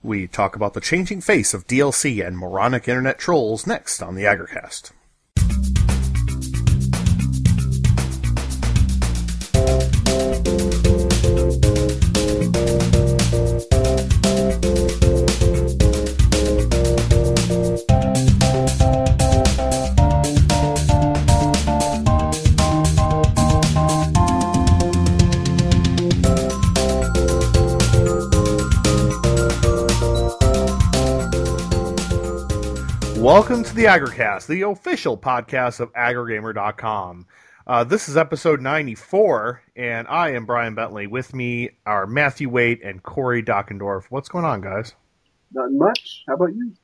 We talk about the changing face of DLC and moronic internet trolls next on the Agricast. Welcome to the Agricast, the official podcast of AgriGamer.com. This is episode 94, and I am Brian Bentley. With me are Matthew Waite and Corey Dockendorf. What's going on, guys? Not much. How about you?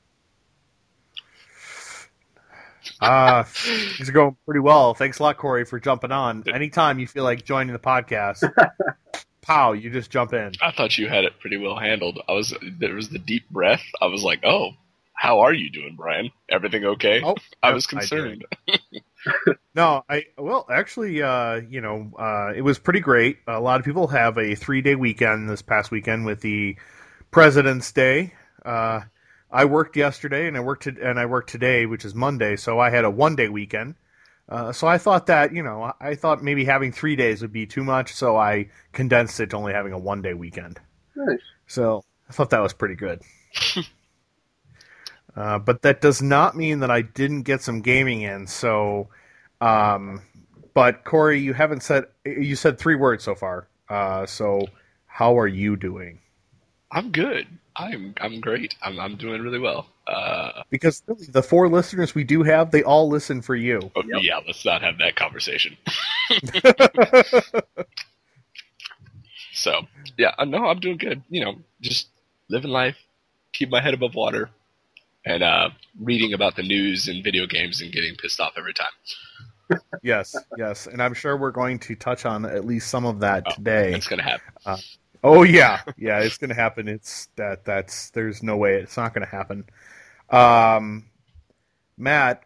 Things are going pretty well. Thanks a lot, Corey, for jumping on. Anytime you feel like joining the podcast, pow, you just jump in. I thought you had it pretty well handled. There was the deep breath. I was like, oh. How are you doing, Brian? Everything okay? Oh, I was concerned. No, it was pretty great. A lot of people have a 3-day weekend this past weekend with the President's Day. I worked yesterday and I worked today, which is Monday, so I had a 1-day weekend. So I thought that, I thought maybe having 3 days would be too much, so I condensed it to only having a 1-day weekend. Nice. So I thought that was pretty good. But that does not mean that I didn't get some gaming in. So, but Corey, you said 3 words so far. So how are you doing? I'm good. I'm great. I'm doing really well. Because really, the 4 listeners we do have, they all listen for you. Oh, yep. Yeah, let's not have that conversation. So, yeah, no, I'm doing good. Just living life, keep my head above water. And reading about the news and video games and getting pissed off every time. Yes, and I'm sure we're going to touch on at least some of that today. It's going to happen. Yeah, it's going to happen. There's no way it's not going to happen. Matt,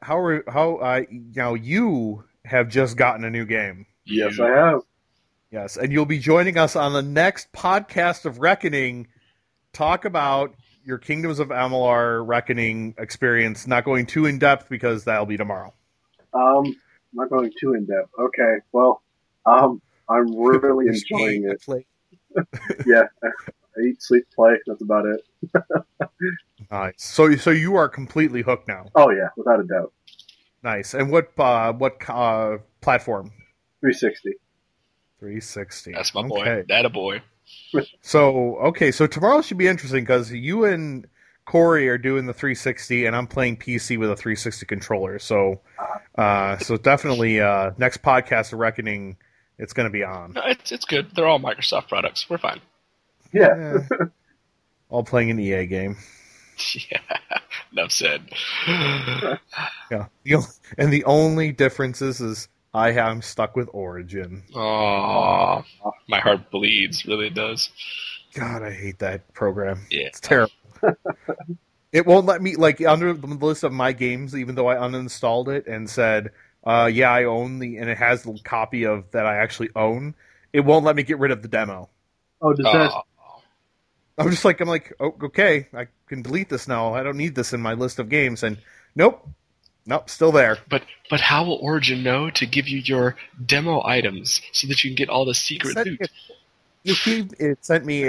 you have just gotten a new game. Yes, I have. Yes, and you'll be joining us on the next podcast of Reckoning. Talk about your Kingdoms of Amalur Reckoning experience, not going too in-depth because that'll be tomorrow. Not going too in-depth. Okay, well, I'm really enjoying it. Yeah, I eat, sleep, play. That's about it. Nice. So you are completely hooked now? Oh, yeah, without a doubt. Nice. And what platform? 360. 360. That's my boy. That a boy. So tomorrow should be interesting because you and Corey are doing the 360, and I'm playing PC with a 360 controller. So definitely next podcast of Reckoning, it's going to be on. No, it's good. They're all Microsoft products. We're fine. Yeah. All playing an EA game. Yeah, enough said. Yeah, and the only difference is I am stuck with Origin. Oh, my heart bleeds. Really, it does. God, I hate that program. Yeah. It's terrible. It won't let me, under the list of my games, even though I uninstalled it and said, I own and it has the copy of that I actually own, it won't let me get rid of the demo. Oh, does that... I'm like, oh, okay, I can delete this now. I don't need this in my list of games. And nope, still there. But how will Origin know to give you your demo items so that you can get all the secret loot? It sent me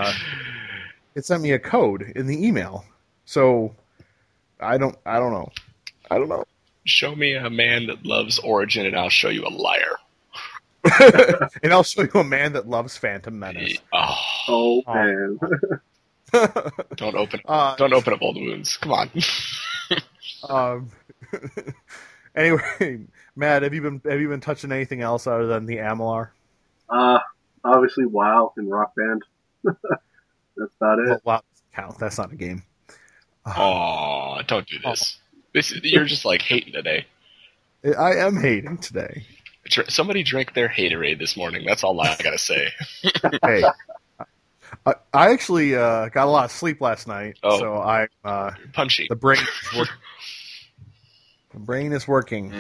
a code in the email. So I don't know. Show me a man that loves Origin, and I'll show you a liar. And I'll show you a man that loves Phantom Menace. Oh man! Don't open up old wounds. Come on. Anyway, Matt, have you been touching anything else other than the Amalur? Obviously WoW and Rock Band. That's about it. Well, WoW doesn't count. That's not a game. Don't do this. You're just hating today. I am hating today. Somebody drank their Haterade this morning. That's all I gotta say. Hey, I actually got a lot of sleep last night, so I punchy. The brain is working. The brain is working.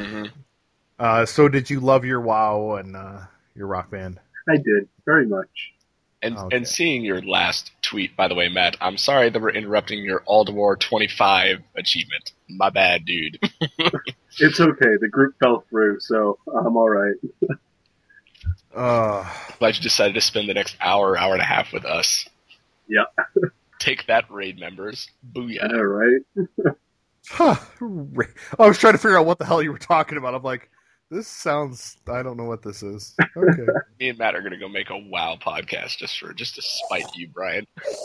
Mm-hmm. So did you love your WoW and your Rock Band? I did very much. And seeing your last tweet, by the way, Matt, I'm sorry that we're interrupting your All-War 25 achievement. My bad, dude. It's okay. The group fell through, so I'm all right. Glad you decided to spend the next hour and a half with us. Yeah. Take that, raid members. Booyah. I know, right? I was trying to figure out what the hell you were talking about. I'm like, this sounds... I don't know what this is. Okay. Me and Matt are going to go make a WoW podcast just to spite you, Brian.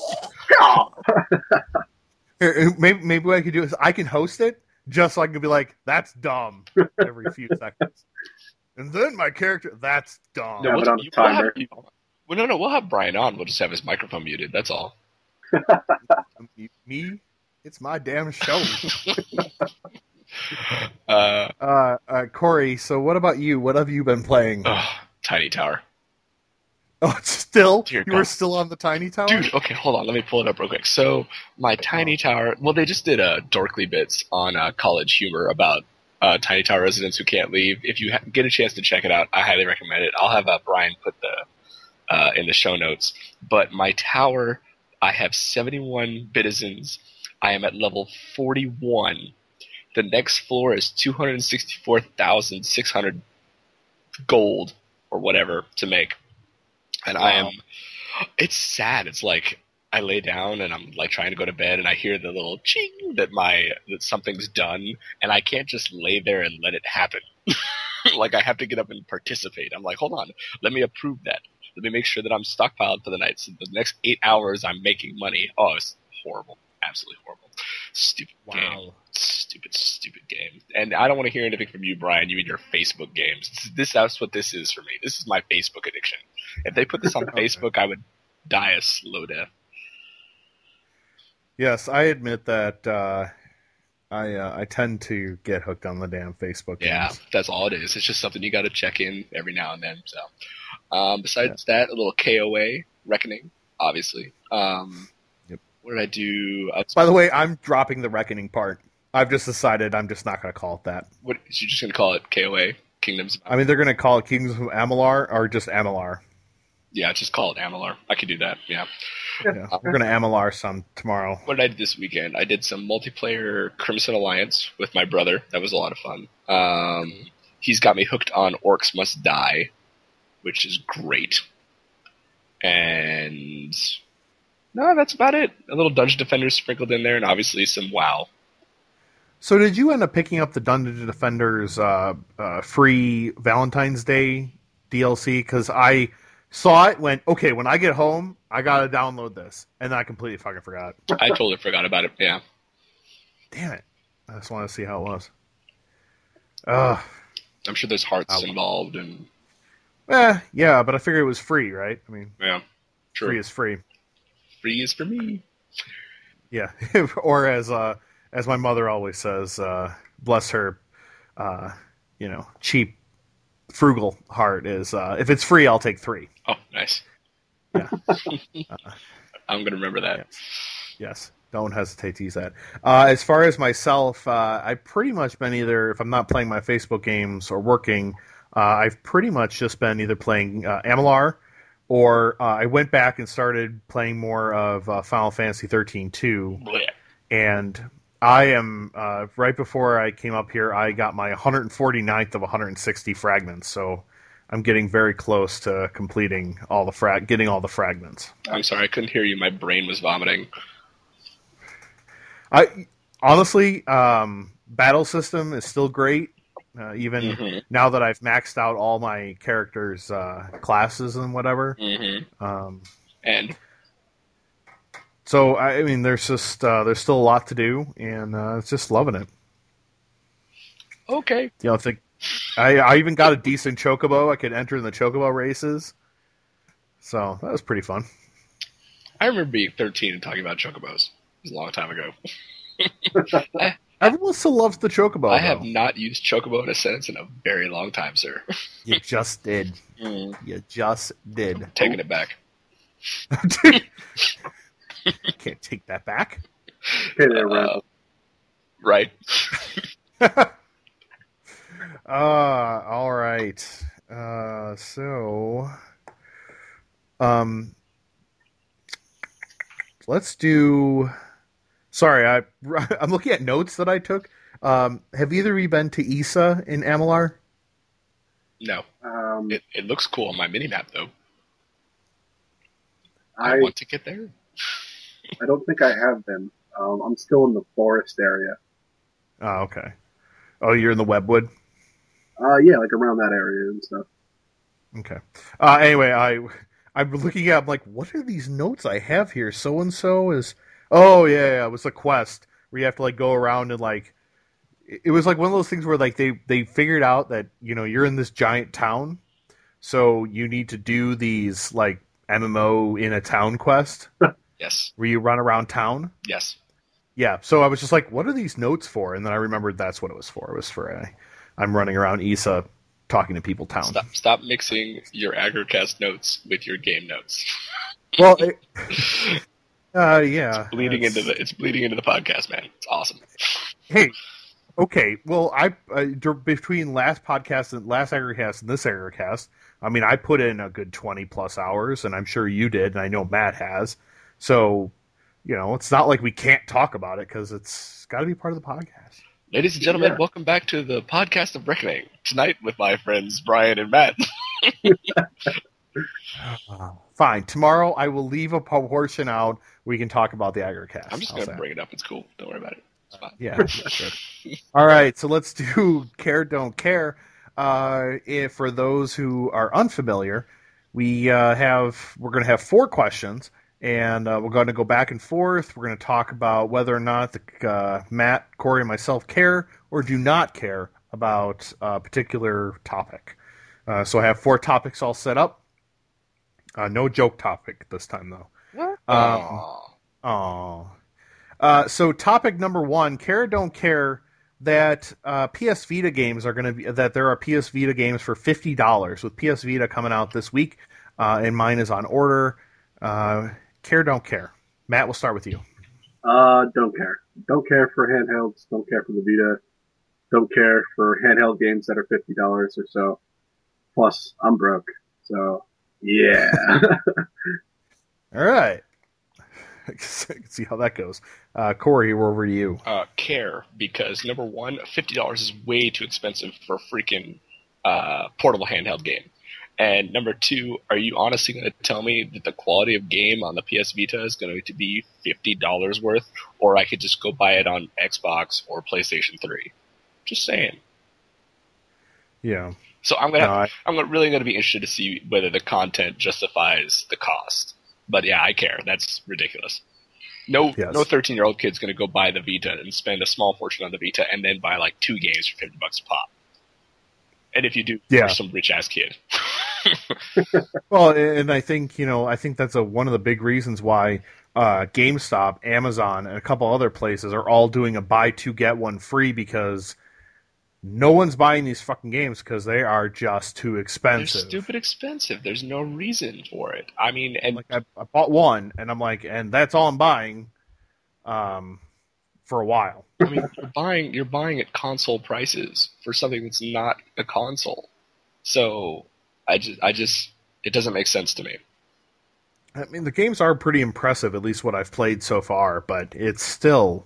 Here, maybe what I could do is I can host it just so I can be like, that's dumb every few seconds. And then my character, that's dumb. No, but on the timer. We'll have Brian on. We'll just have his microphone muted. That's all. Me? It's my damn show. Corey, so what about you? What have you been playing? Tiny Tower. Oh, it's still? Dear you God. were still on the Tiny Tower? Dude, okay, hold on. Let me pull it up real quick. So, my Tiny Tower... Well, they just did Dorkly Bits on College Humor about Tiny Tower residents who can't leave. If you get a chance to check it out, I highly recommend it. I'll have Brian put in the show notes. But my tower, I have 71 bitizens. I am at level 41. The next floor is 264,600 gold or whatever to make. And wow. It's sad. It's like I lay down and I'm like trying to go to bed and I hear the little ching that something's done and I can't just lay there and let it happen. Like I have to get up and participate. I'm like, hold on, let me approve that. Let me make sure that I'm stockpiled for the night. So the next 8 hours I'm making money. Oh, it's horrible. Absolutely horrible. Stupid game. Stupid game. And I don't want to hear anything from you, Brian. You and your Facebook games. That's what this is for me. This is my Facebook addiction. If they put this on Facebook, I would die a slow death. Yes, I admit that I tend to get hooked on the damn Facebook games. Yeah, that's all it is. It's just something you got to check in every now and then. So, besides that, a little KOA Reckoning, obviously. Yep. What did I do? By the way, I'm dropping the Reckoning part. I've just decided I'm just not going to call it that. What? So you're just going to call it KOA? Kingdoms? I mean, they're going to call it Kingdoms of Amalur or just Amalur. Yeah, just call it Amalur. I could do that, yeah. We're going to Amalur some tomorrow. What did I do this weekend? I did some multiplayer Crimson Alliance with my brother. That was a lot of fun. He's got me hooked on Orcs Must Die, which is great. And... no, that's about it. A little Dungeon Defenders sprinkled in there, and obviously some WoW. So did you end up picking up the Dungeon Defenders free Valentine's Day DLC? Because I saw it, went, okay, when I get home, I gotta download this. And then I completely fucking forgot. I totally forgot about it, yeah. Damn it. I just want to see how it was. I'm sure there's hearts involved. And yeah, but I figured it was free, right? I mean, yeah, true. Free is free. Free is for me. Yeah, or as my mother always says, bless her, cheap, frugal heart is, if it's free, I'll take 3. Oh, nice. Yeah. I'm going to remember that. Yes. Don't hesitate to use that. As far as myself, I've pretty much been either, if I'm not playing my Facebook games or working, I've pretty much just been either playing Amalur, or I went back and started playing more of Final Fantasy 13-2. And I am, right before I came up here, I got my 149th of 160 fragments, so I'm getting very close to completing all the getting all the fragments. I'm sorry, I couldn't hear you. My brain was vomiting. Honestly, battle system is still great, even now that I've maxed out all my characters' classes and whatever. And so, I mean, there's still a lot to do, and it's just loving it. Okay. You know, I even got a decent chocobo. I could enter in the chocobo races, so that was pretty fun. I remember being 13 and talking about chocobos. It was a long time ago. Everyone still loves the chocobo. I have not used chocobo in a sentence in a very long time, sir. You just did. You just did. Taking it back. Can't take that back. Right. All right. So, let's do. Sorry, I'm looking at notes that I took. Have either of you been to ESA in Amalar? No. It looks cool on my mini-map, though. I want to get there. I don't think I have been. I'm still in the forest area. Oh, okay. Oh, you're in the Webwood? Yeah, like around that area and stuff. Okay. Anyway, I'm looking at, I'm like, what are these notes I have here? So-and-so is... Oh, yeah, it was a quest where you have to, like, go around and, like... It was like one of those things where, like, they figured out that, you know, you're in this giant town, so you need to do these, like, MMO in a town quest. Yes. Where you run around town. Yes. Yeah, so I was just like, what are these notes for? And then I remembered that's what it was for. It was for I'm running around ESA talking to people town. Stop mixing your Agricast notes with your game notes. Well, yeah. It's bleeding into the podcast, man. It's awesome. Hey, okay. Well, between last podcast and last Agricast and this Agricast, I mean, I put in a good 20 plus hours, and I'm sure you did, and I know Matt has. So, you know, it's not like we can't talk about it because it's got to be part of the podcast. Ladies and gentlemen, welcome back to the podcast of Reckoning. Tonight with my friends Brian and Matt. Fine. Tomorrow I will leave a portion out. We can talk about the Agricast. I'm just going to bring it up. It's cool. Don't worry about it. It's fine. Yeah. Good. All right. So let's do Care, Don't Care. For those who are unfamiliar, we're going to have 4 questions. And we're going to go back and forth. We're going to talk about whether or not Matt, Corey, and myself care or do not care about a particular topic. So I have 4 topics all set up. No joke topic this time, though. So topic number 1, care or don't care that PS Vita games are going to be, that there are PS Vita games for $50 with PS Vita coming out this week, and mine is on order. Care, don't care. Matt, we'll start with you. Don't care. Don't care for handhelds. Don't care for the Vita. Don't care for handheld games that are $50 or so. Plus, I'm broke. So, yeah. All right. I can see how that goes. Corey, we're over to you. Care, because number 1, $50 is way too expensive for a freaking portable handheld game. And number 2, are you honestly going to tell me that the quality of game on the PS Vita is going to be $50 worth, or I could just go buy it on Xbox or PlayStation 3? Just saying. Yeah. So I'm really going to be interested to see whether the content justifies the cost. But yeah, I care. That's ridiculous. No 13-year-old kid's going to go buy the Vita and spend a small fortune on the Vita and then buy like 2 games for $50 a pop. And if you do, you're some rich-ass kid. Well, and I think, that's one of the big reasons why GameStop, Amazon, and a couple other places are all doing a buy 2, get 1 free, because no one's buying these fucking games because they are just too expensive. They're stupid expensive. There's no reason for it. I mean, and like I bought one, and I'm like, and that's all I'm buying for a while. I mean, you're buying at console prices for something that's not a console. So I just it doesn't make sense to me. I mean, the games are pretty impressive, at least what I've played so far, but it's still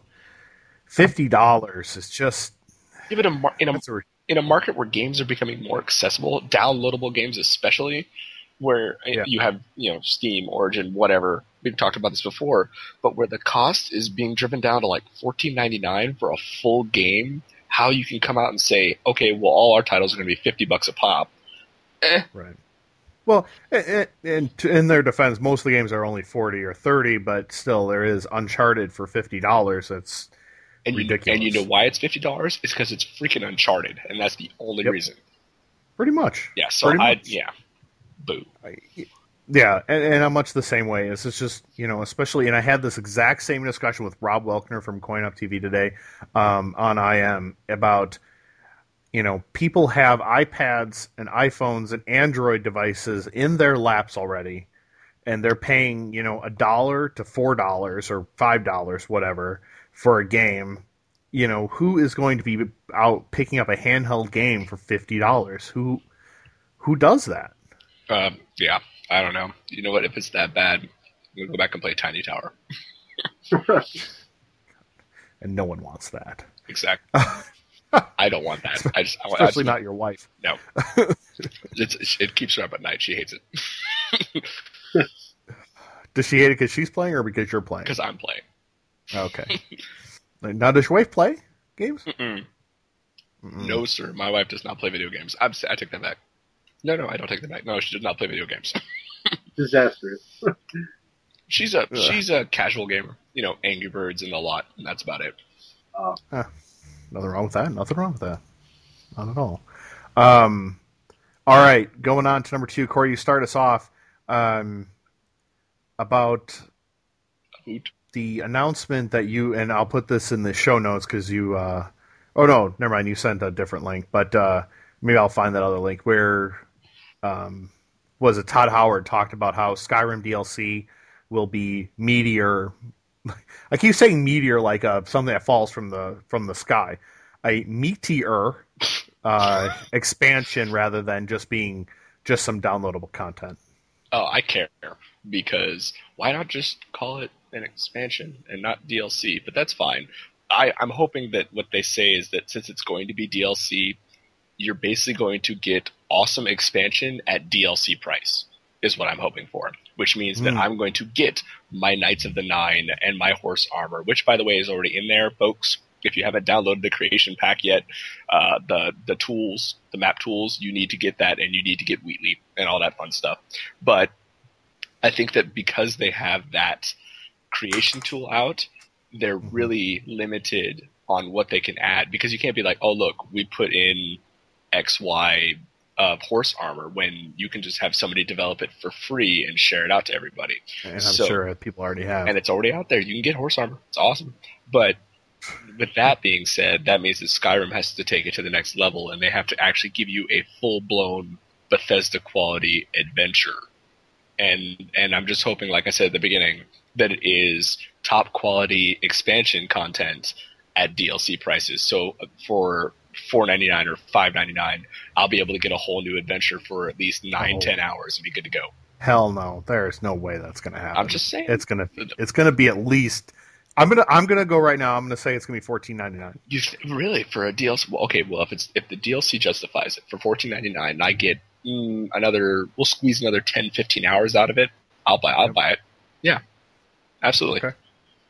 $50. It's just in a market where games are becoming more accessible, downloadable games especially, where you have Steam, Origin, whatever. We've talked about this before, but where the cost is being driven down to like $14.99 for a full game. How you can come out and say, okay, well, all our titles are going to be $50 a pop. Right. Well, and in their defense, most of the games are only 40 or 30, but still, there is Uncharted for $50. That's ridiculous. And you know why it's $50? It's because it's freaking Uncharted, and that's the only reason. Pretty much. Yeah. So boo. Yeah, and I'm much the same way. It's just, especially, and I had this exact same discussion with Rob Welkner from Coin Up TV today on IM about, people have iPads and iPhones and Android devices in their laps already, and they're paying, $1 to $4 or $5, whatever, for a game. Who is going to be out picking up a handheld game for $50? Who does that? Yeah. I don't know. You know what? If it's that bad, I'm gonna go back and play Tiny Tower. And no one wants that. Exactly. I don't want that. Especially not your wife. No. It keeps her up at night. She hates it. Does she hate it because she's playing or because you're playing? Because I'm playing. Okay. Now, does your wife play games? Mm-mm. No, sir. My wife does not play video games. I take that back. No, I don't take that back. No, she does not play video games. Disastrous. She's a casual gamer. You know, Angry Birds and a lot, and that's about it. Nothing wrong with that. Nothing wrong with that. Not at all. All right, going on to number 2. Corey, you start us off about the announcement that you, and I'll put this in the show notes because you, oh no, never mind, you sent a different link, but maybe I'll find that other link where, was it Todd Howard talked about how Skyrim DLC will be meteor. I keep saying meteor like something that falls from the sky. A meteor expansion rather than just being just some downloadable content. Oh, I care, because why not just call it an expansion and not DLC? But that's fine. I'm hoping that what they say is that since it's going to be DLC, you're basically going to get awesome expansion at DLC price, is what I'm hoping for. Which means that I'm going to get my Knights of the Nine and my horse armor, which, by the way, is already in there, folks. If you haven't downloaded the creation pack yet, the tools, the map tools, you need to get that, and you need to get Wheatley and all that fun stuff. But I think that because they have that creation tool out, they're really limited on what they can add, because you can't be like, oh, look, we put in XY of horse armor when you can just have somebody develop it for free and share it out to everybody. And I'm sure people already have. And it's already out there. You can get horse armor. It's awesome. But with that being said, that means that Skyrim has to take it to the next level, and they have to actually give you a full-blown Bethesda-quality adventure. And I'm just hoping, like I said at the beginning, that it is top-quality expansion content at DLC prices. So for $4.99 or $5.99, I'll be able to get a whole new adventure for at least 9-10 hours and be good to go. Hell no, there's no way that's going to happen. I'm just saying it's gonna be at least. I'm gonna go right now. I'm gonna say it's gonna be $14.99. Really, for a DLC? Well, okay, well if the DLC justifies it for $14.99, and I get we'll squeeze another 10-15 hours out of it, I'll buy it. Yeah, absolutely. Okay.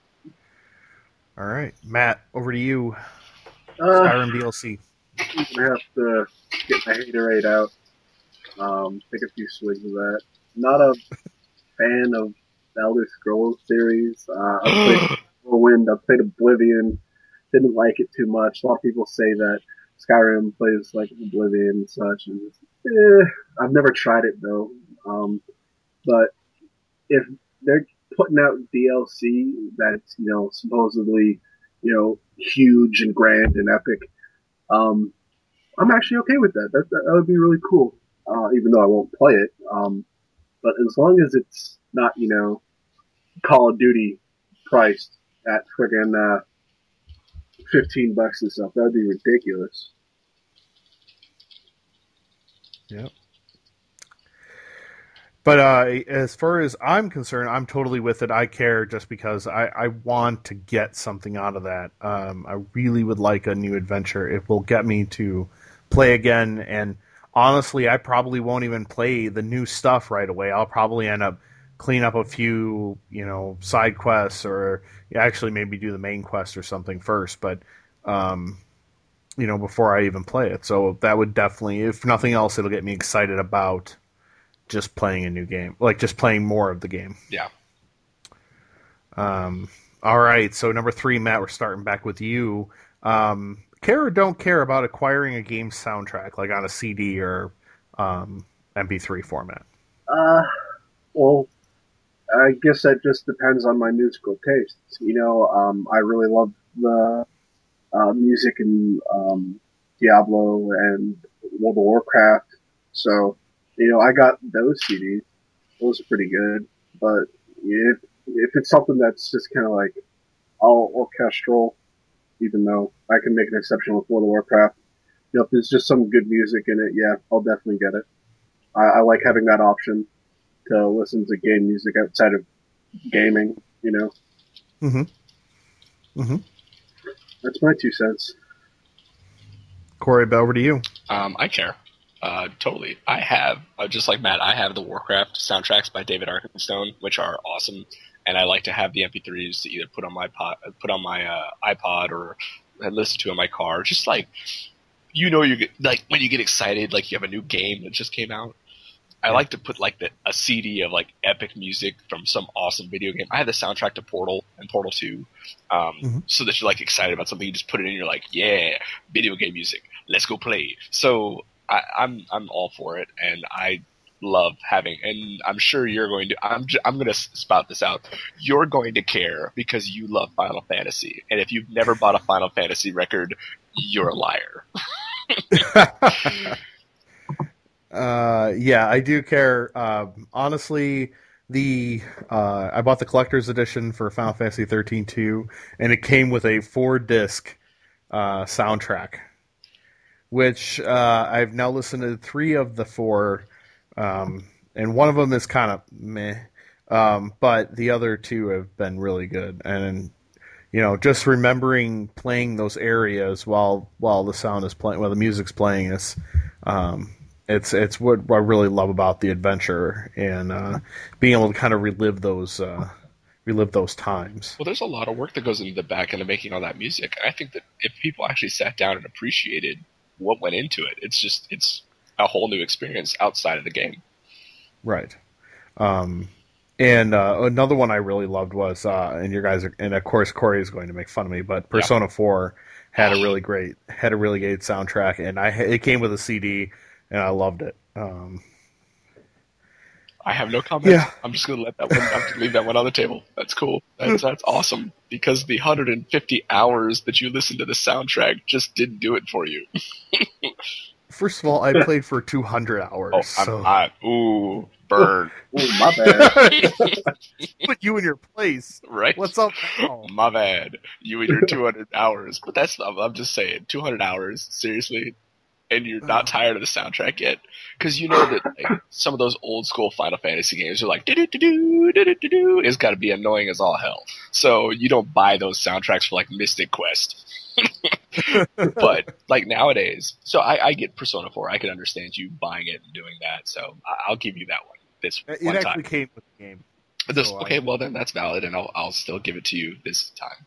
All right, Matt, over to you. Skyrim DLC. I'm gonna have to get my haterade out. Take a few swings of that. Not a fan of the Elder Scrolls series. I played Morrowind, I played Oblivion. Didn't like it too much. A lot of people say that Skyrim plays like Oblivion and such. And I've never tried it though. But if they're putting out DLC that's supposedly huge and grand and epic, I'm actually okay with that. That would be really cool. Even though I won't play it. But as long as it's not, Call of Duty priced at friggin' $15 and stuff, that would be ridiculous. Yep. But as far as I'm concerned, I'm totally with it. I care just because I want to get something out of that. I really would like a new adventure. It will get me to play again, and honestly, I probably won't even play the new stuff right away. I'll probably end up clean up a few, side quests, or actually maybe do the main quest or something first. But, before I even play it. So that would definitely, if nothing else, it'll get me excited about just playing a new game, like just playing more of the game. Yeah. All right. So number 3, Matt, we're starting back with you. Care or don't care about acquiring a game soundtrack, like on a CD or MP3 format? Well, I guess that just depends on my musical tastes. I really love the music in Diablo and World of Warcraft. So, I got those CDs. Those are pretty good. But if it's something that's just kind of like all orchestral, even though I can make an exception with World of Warcraft, if there's just some good music in it, yeah, I'll definitely get it. I like having that option to listen to game music outside of gaming. You know, Mm-hmm. Mm-hmm. that's my 2 cents. Corey, over to you. I care. Totally. I have, just like Matt, I have the Warcraft soundtracks by David Arkenstone, which are awesome. And I like to have the MP3s to either put on my iPod or listen to in my car. Just like, you get, like when you get excited, like you have a new game that just came out. I like to put like a CD of like epic music from some awesome video game. I have the soundtrack to Portal and Portal 2, so that you're like excited about something. You just put it in, you're like, yeah, video game music. Let's go play. So I'm all for it, and I love having. And I'm sure you're going to. I'm going to spout this out. You're going to care because you love Final Fantasy, and if you've never bought a Final Fantasy record, you're a liar. Yeah, I do care. Honestly, I bought the collector's edition for Final Fantasy 13-2, and it came with a 4-disc soundtrack, which I've now listened to 3 of the 4, and one of them is kind of meh, but the other 2 have been really good. And just remembering playing those areas while the sound is playing, while the music's playing, is it's what I really love about the adventure, and being able to kind of relive those times. Well, there's a lot of work that goes into the back end of making all that music. I think that if people actually sat down and appreciated what went into it, it's a whole new experience outside of the game. Right. And another one I really loved was, and of course Corey is going to make fun of me, but Persona 4 had a really great soundtrack, and it came with a CD, and I loved it. I have no comment. Yeah. I'm just going to leave that one on the table. That's cool. That's awesome, because the 150 hours that you listened to the soundtrack just didn't do it for you. First of all, I played for 200 hours. Ooh, burn. Ooh, my bad. Put you in your place. Right. What's up now? My bad. You and your 200 hours. But I'm just saying, 200 hours, seriously? And you're not tired of the soundtrack yet? Because you know that like, some of those old school Final Fantasy games are like, do-do-do-do, do-do-do-do. It's got to be annoying as all hell. So you don't buy those soundtracks for like Mystic Quest. But like nowadays, so I get Persona 4. I can understand you buying it and doing that. So I'll give you that one. It actually came with the game. Well then that's valid, and I'll still give it to you this time.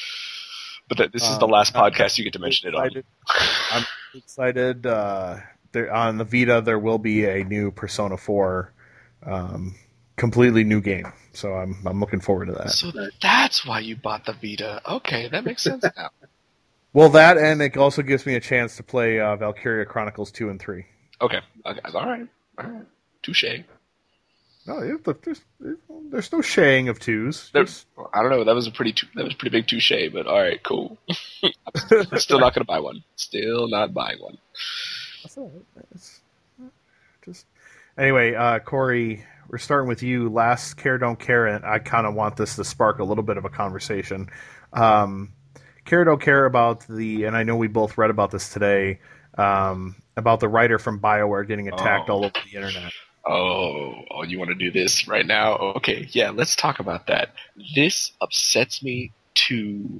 But this is the last podcast you get to mention it on. I'm excited. On the Vita, there will be a new Persona 4, completely new game. So I'm looking forward to that. So that's why you bought the Vita. Okay, that makes sense now. Well, that, and it also gives me a chance to play Valkyria Chronicles 2 and 3. Okay. All right. Touche. No, there's no shaying of twos. I don't know. That was a pretty big touche, but all right, cool. I'm still not going to buy one. Still not buying one. That's all right. Anyway, Corey, we're starting with you. Last Care Don't Care, and I kind of want this to spark a little bit of a conversation. Care Don't Care about and I know we both read about this today, about the writer from BioWare getting attacked all over the internet. Oh, you want to do this right now? Okay, yeah, let's talk about that. This upsets me to...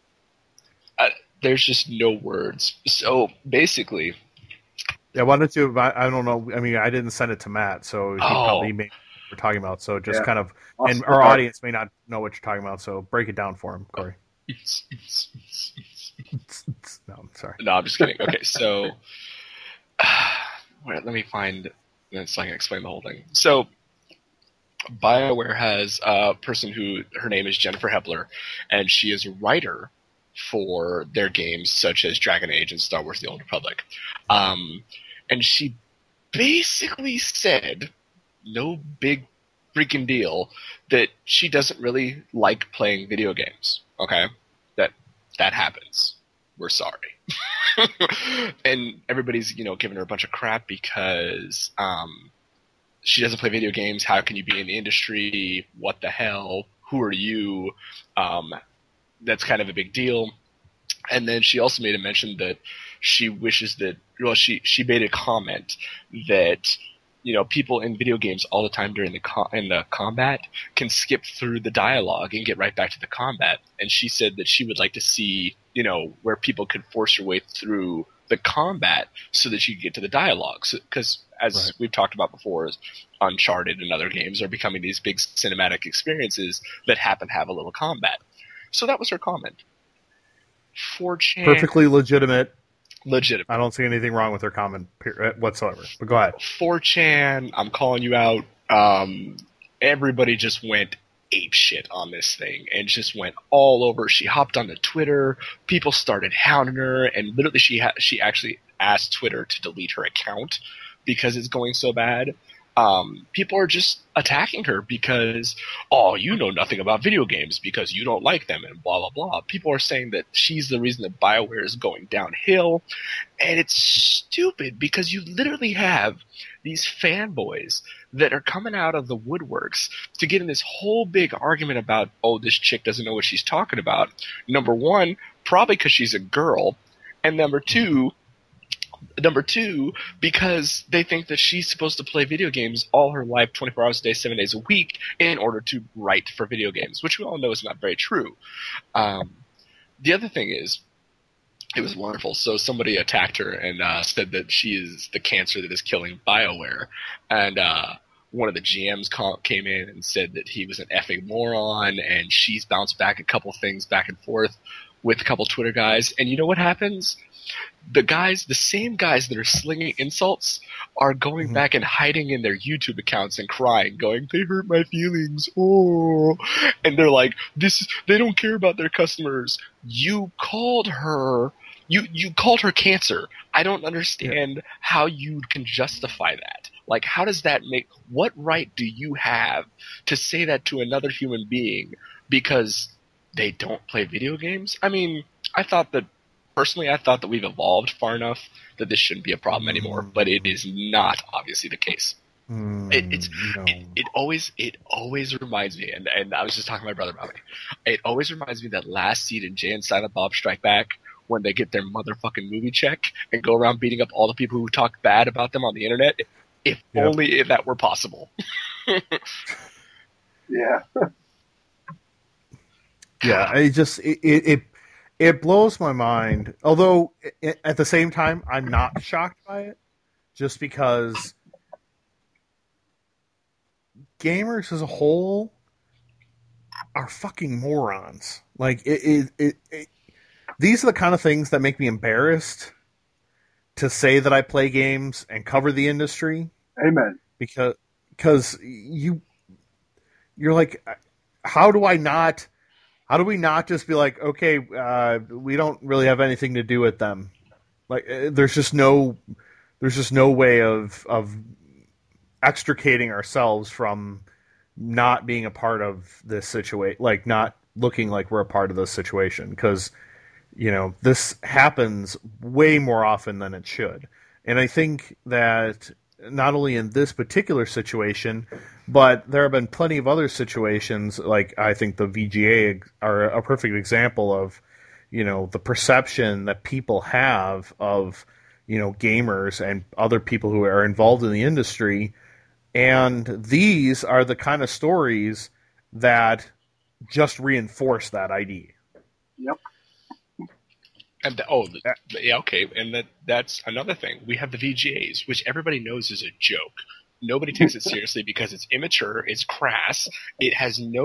there's just no words. So, basically... Yeah, I wanted to, I don't know, I mean, I didn't send it to Matt, so he probably may know what we're talking about, so just kind of... And our audience may not know what you're talking about, so break it down for him, Corey. No, I'm sorry. No, I'm just kidding. Okay, so... let me find... So I can explain the whole thing. So, BioWare has a person her name is Jennifer Hepler, and she is a writer for their games such as Dragon Age and Star Wars The Old Republic. And she basically said, no big freaking deal, that she doesn't really like playing video games. Okay? That happens. We're sorry. And everybody's, giving her a bunch of crap because she doesn't play video games. How can you be in the industry? What the hell? Who are you? That's kind of a big deal. And then she also made a mention that she wishes that, she made a comment that people in video games all the time during the combat can skip through the dialogue and get right back to the combat. And she said that she would like to see, where people could force your way through the combat so that you could get to the dialogue. Because as we've talked about before, Uncharted and other games are becoming these big cinematic experiences that happen to have a little combat. So that was her comment. 4chan. Perfectly legitimate. Legitimate. I don't see anything wrong with her comment whatsoever. But go ahead. 4chan, I'm calling you out. Everybody just went apeshit on this thing and just went all over. She hopped onto Twitter. People started hounding her, and literally she actually asked Twitter to delete her account because it's going so bad. People are just attacking her because, you know nothing about video games because you don't like them and blah, blah, blah. People are saying that she's the reason that BioWare is going downhill. And it's stupid because you literally have these fanboys that are coming out of the woodworks to get in this whole big argument about, this chick doesn't know what she's talking about. Number one, probably because she's a girl. And number two, because they think that she's supposed to play video games all her life, 24 hours a day, 7 days a week, in order to write for video games, which we all know is not very true. The other thing is, it was wonderful. So somebody attacked her and said that she is the cancer that is killing BioWare. And one of the GMs came in and said that he was an effing moron, and she's bounced back a couple things back and forth with a couple Twitter guys. And you know what happens? The same guys that are slinging insults are going back and hiding in their YouTube accounts and crying, going, "They hurt my feelings, oh!" And they're like, they don't care about their customers. You called her cancer. I don't understand how you can justify that. Like, how does that what right do you have to say that to another human being because they don't play video games? I mean, Personally, I thought that we've evolved far enough that this shouldn't be a problem anymore, but it is not obviously the case. It always reminds me, and I was just talking to my brother about it. It always reminds me of that last scene in Jay and Silent Bob Strike Back when they get their motherfucking movie check and go around beating up all the people who talk bad about them on the internet. If only that were possible. Yeah. Yeah, it blows my mind. Although, at the same time, I'm not shocked by it. Just because gamers as a whole are fucking morons. Like, these are the kind of things that make me embarrassed to say that I play games and cover the industry. Amen. Because you're like, how do we not just be like, okay, we don't really have anything to do with them? Like, there's just no way of extricating ourselves from not being a part of this situation, like not looking like we're a part of this situation, because this happens way more often than it should. And I think that not only in this particular situation, but there have been plenty of other situations, like I think the VGA are a perfect example of, the perception that people have of, gamers and other people who are involved in the industry. And these are the kind of stories that just reinforce that idea. Yep. And okay, and that's another thing. We have the VGAs, which everybody knows is a joke. Nobody takes it seriously because it's immature, it's crass, it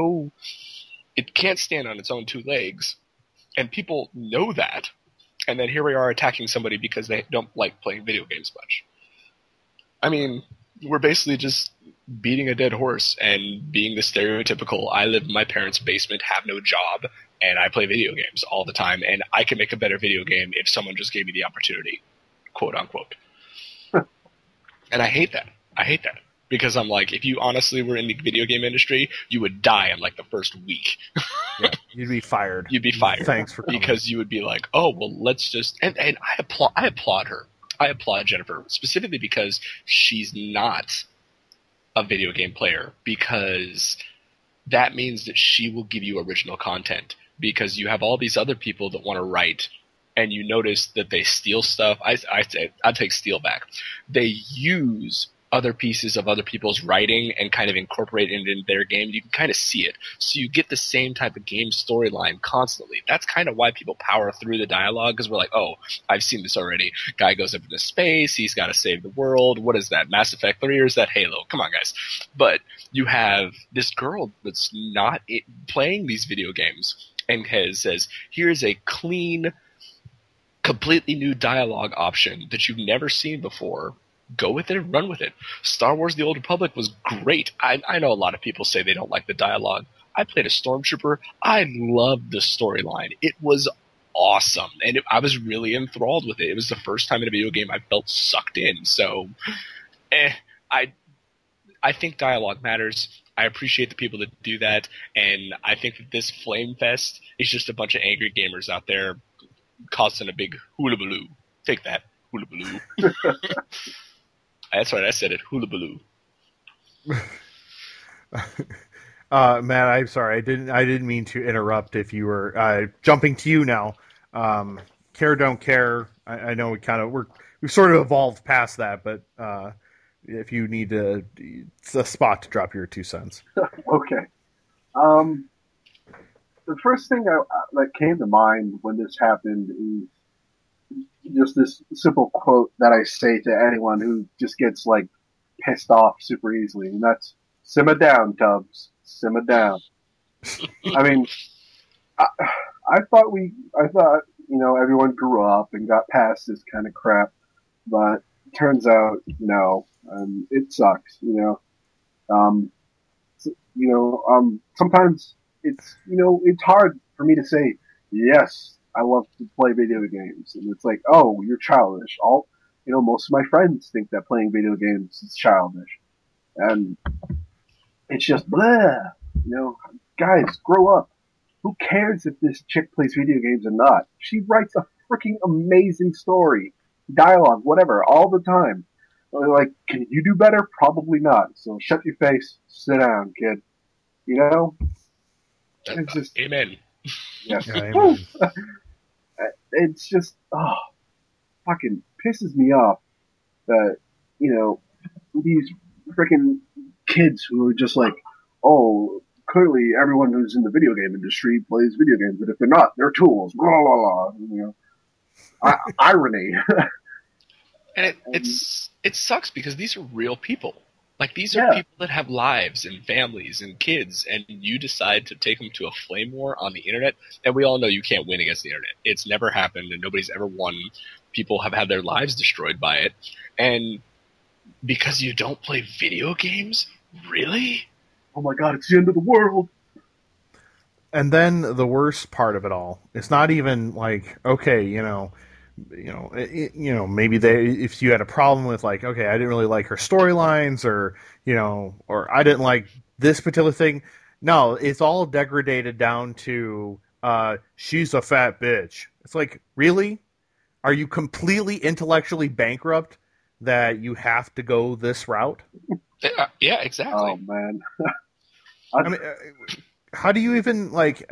can't stand on its own two legs, and people know that. And then here we are attacking somebody because they don't like playing video games much. I mean, we're basically just beating a dead horse and being the stereotypical, I live in my parents' basement, have no job, and I play video games all the time, and I can make a better video game if someone just gave me the opportunity, quote unquote. And I hate that. Because I'm like, if you honestly were in the video game industry, you would die in like the first week. Yeah, you'd be fired. Thanks for coming. Because you would be like, oh, well, let's just... And I applaud her. I applaud Jennifer, specifically because she's not a video game player, because that means that she will give you original content, because you have all these other people that want to write, and you notice that they steal stuff. I'd take steal back. They use other pieces of other people's writing and kind of incorporate it into their game, you can kind of see it. So you get the same type of game storyline constantly. That's kind of why people power through the dialogue, because we're like, oh, I've seen this already. Guy goes up into space, he's got to save the world. What is that, Mass Effect 3 or is that Halo? Come on, guys. But you have this girl that's not playing these video games and says, here's a clean, completely new dialogue option that you've never seen before. Go with it and run with it. Star Wars The Old Republic was great. I know a lot of people say they don't like the dialogue. I played a Stormtrooper. I loved the storyline. It was awesome. And I was really enthralled with it. It was the first time in a video game I felt sucked in. So, I think dialogue matters. I appreciate the people that do that. And I think that this Flame Fest is just a bunch of angry gamers out there causing a big hula-baloo. Take that, hula-baloo. That's right, I said it. Hula baloo. Matt, I'm sorry. I didn't mean to interrupt. If you were jumping to you now, care don't care. I know we've sort of evolved past that, but if you need it's a spot to drop your 2 cents. Okay. The first thing that came to mind when this happened is just this simple quote that I say to anyone who just gets like pissed off super easily, and that's "Simmer down, Tubbs. Simmer down." I mean, I thought everyone grew up and got past this kind of crap, but turns out no, it sucks. Sometimes it's hard for me to say yes. I love to play video games, and it's like, oh, you're childish. Most of my friends think that playing video games is childish, and it's just blah. Guys, grow up. Who cares if this chick plays video games or not? She writes a freaking amazing story, dialogue, whatever, all the time. Like, can you do better? Probably not. So shut your face, sit down, kid. It's just amen. Yes. Yeah, amen. It's just, fucking pisses me off that, these freaking kids who are just like, oh, clearly everyone who's in the video game industry plays video games, but if they're not, they're tools, blah, blah, blah, irony. And it sucks because these are real people. Like, these are people that have lives and families and kids, and you decide to take them to a flame war on the internet, and we all know you can't win against the internet. It's never happened, and nobody's ever won. People have had their lives destroyed by it. And because you don't play video games? Really? Oh my god, it's the end of the world! And then the worst part of it all, it's not even like, okay, maybe if you had a problem with like, okay, I didn't really like her storylines, or I didn't like this particular thing. No, it's all degraded down to she's a fat bitch. It's like, really? Are you completely intellectually bankrupt that you have to go this route? Yeah, exactly. Oh man. I mean, how do you even like?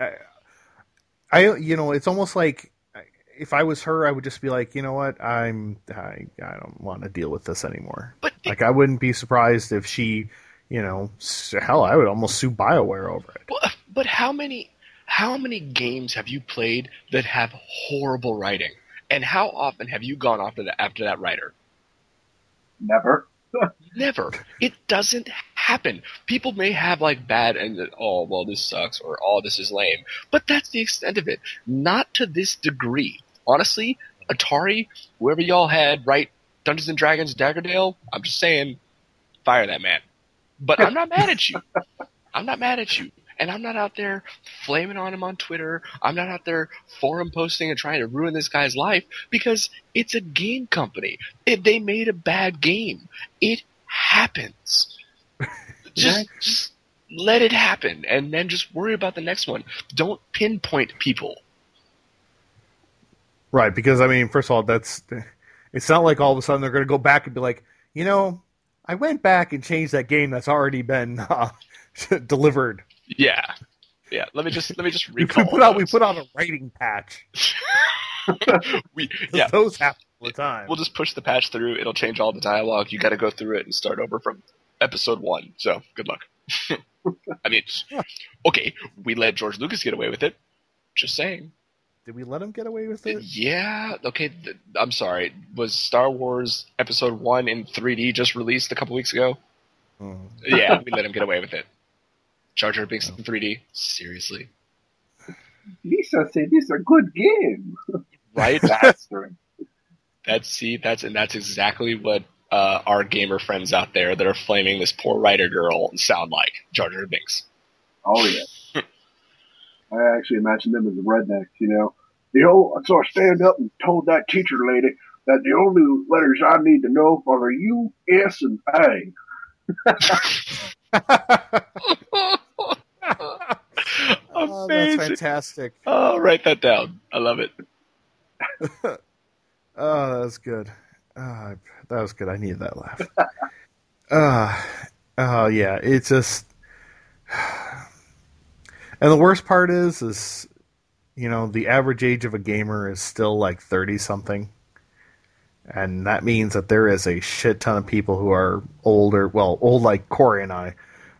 It's almost like, if I was her, I would just be like, you know what, I don't want to deal with this anymore. But I wouldn't be surprised if she, hell, I would almost sue BioWare over it. But how many games have you played that have horrible writing? And how often have you gone after that writer? Never. Never. It doesn't happen. People may have like bad and oh, well, this sucks, or oh, this is lame. But that's the extent of it. Not to this degree. Honestly, Atari, whoever y'all had write Dungeons and Dragons Daggerdale, I'm just saying, fire that man. But I'm not mad at you. I'm not mad at you. And I'm not out there flaming on him on Twitter. I'm not out there forum posting and trying to ruin this guy's life, because it's a game company. They made a bad game. It happens. Just let it happen, and then just worry about the next one. Don't pinpoint people. Right, because, I mean, first of all, it's not like all of a sudden they're going to go back and be like, I went back and changed that game that's already been delivered. Yeah. Let me just recall. We put out a writing patch. Those happen. all the time. We'll just push the patch through. It'll change all the dialogue. You got to go through it and start over from episode 1. So good luck. I mean, okay, we let George Lucas get away with it. Just saying. Did we let him get away with it? Yeah. Okay. I'm sorry. Was Star Wars Episode 1 in 3D just released a couple weeks ago? Oh. Yeah, we let him get away with it. Jar Jar Binks in 3D? Seriously? Lisa said this is a good game. Right? Bastard. That's exactly what our gamer friends out there that are flaming this poor writer girl sound like. Jar Jar Binks. Oh, yeah. I actually imagine them as the rednecks, you know. So I stand up and told that teacher lady that the only letters I need to know are U, S, and A. Oh, that's fantastic. Oh, write that down. I love it. Oh, that was good. That was good. I needed that laugh. Yeah, it's just... And the worst part is, you know, the average age of a gamer is still like 30-something. And that means that there is a shit ton of people who are older, well, old like Corey and I.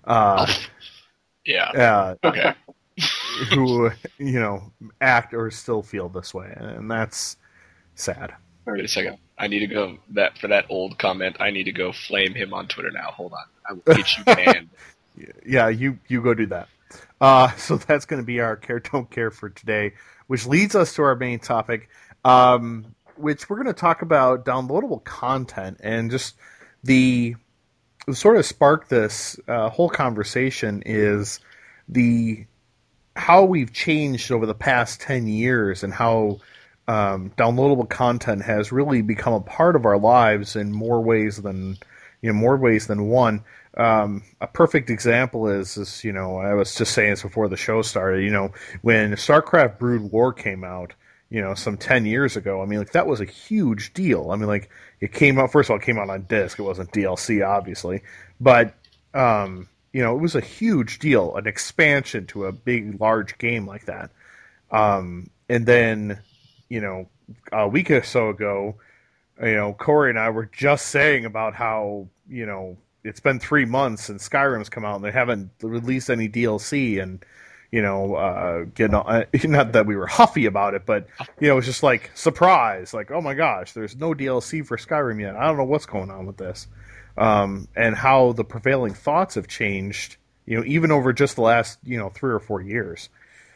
Yeah. Okay. Who, you know, act or still feel this way. And that's sad. Wait a second. I need to go, for that old comment, I need to go flame him on Twitter now. Hold on. I will get you banned. Yeah, you go do that. So that's going to be our Care Don't Care for today, which leads us to our main topic, which we're going to talk about downloadable content, and just the sort of spark this whole conversation is how we've changed over the past 10 years and how downloadable content has really become a part of our lives in more ways than one. A perfect example is, you know, I was just saying this before the show started, you know, when StarCraft Brood War came out, you know, some 10 years ago, I mean, like, that was a huge deal. I mean, like, it came out, first of all, it came out on disc. It wasn't DLC, obviously. But, you know, it was a huge deal, an expansion to a big, large game like that. And then, you know, a week or so ago, you know, Corey and I were just saying about how, you know, it's been 3 months and Skyrim's come out and they haven't released any DLC, and, you know, not that we were huffy about it, but, you know, it's just like surprise, like, oh my gosh, there's no DLC for Skyrim yet. I don't know what's going on with this. And how the prevailing thoughts have changed, you know, even over just the last, you know, 3 or 4 years.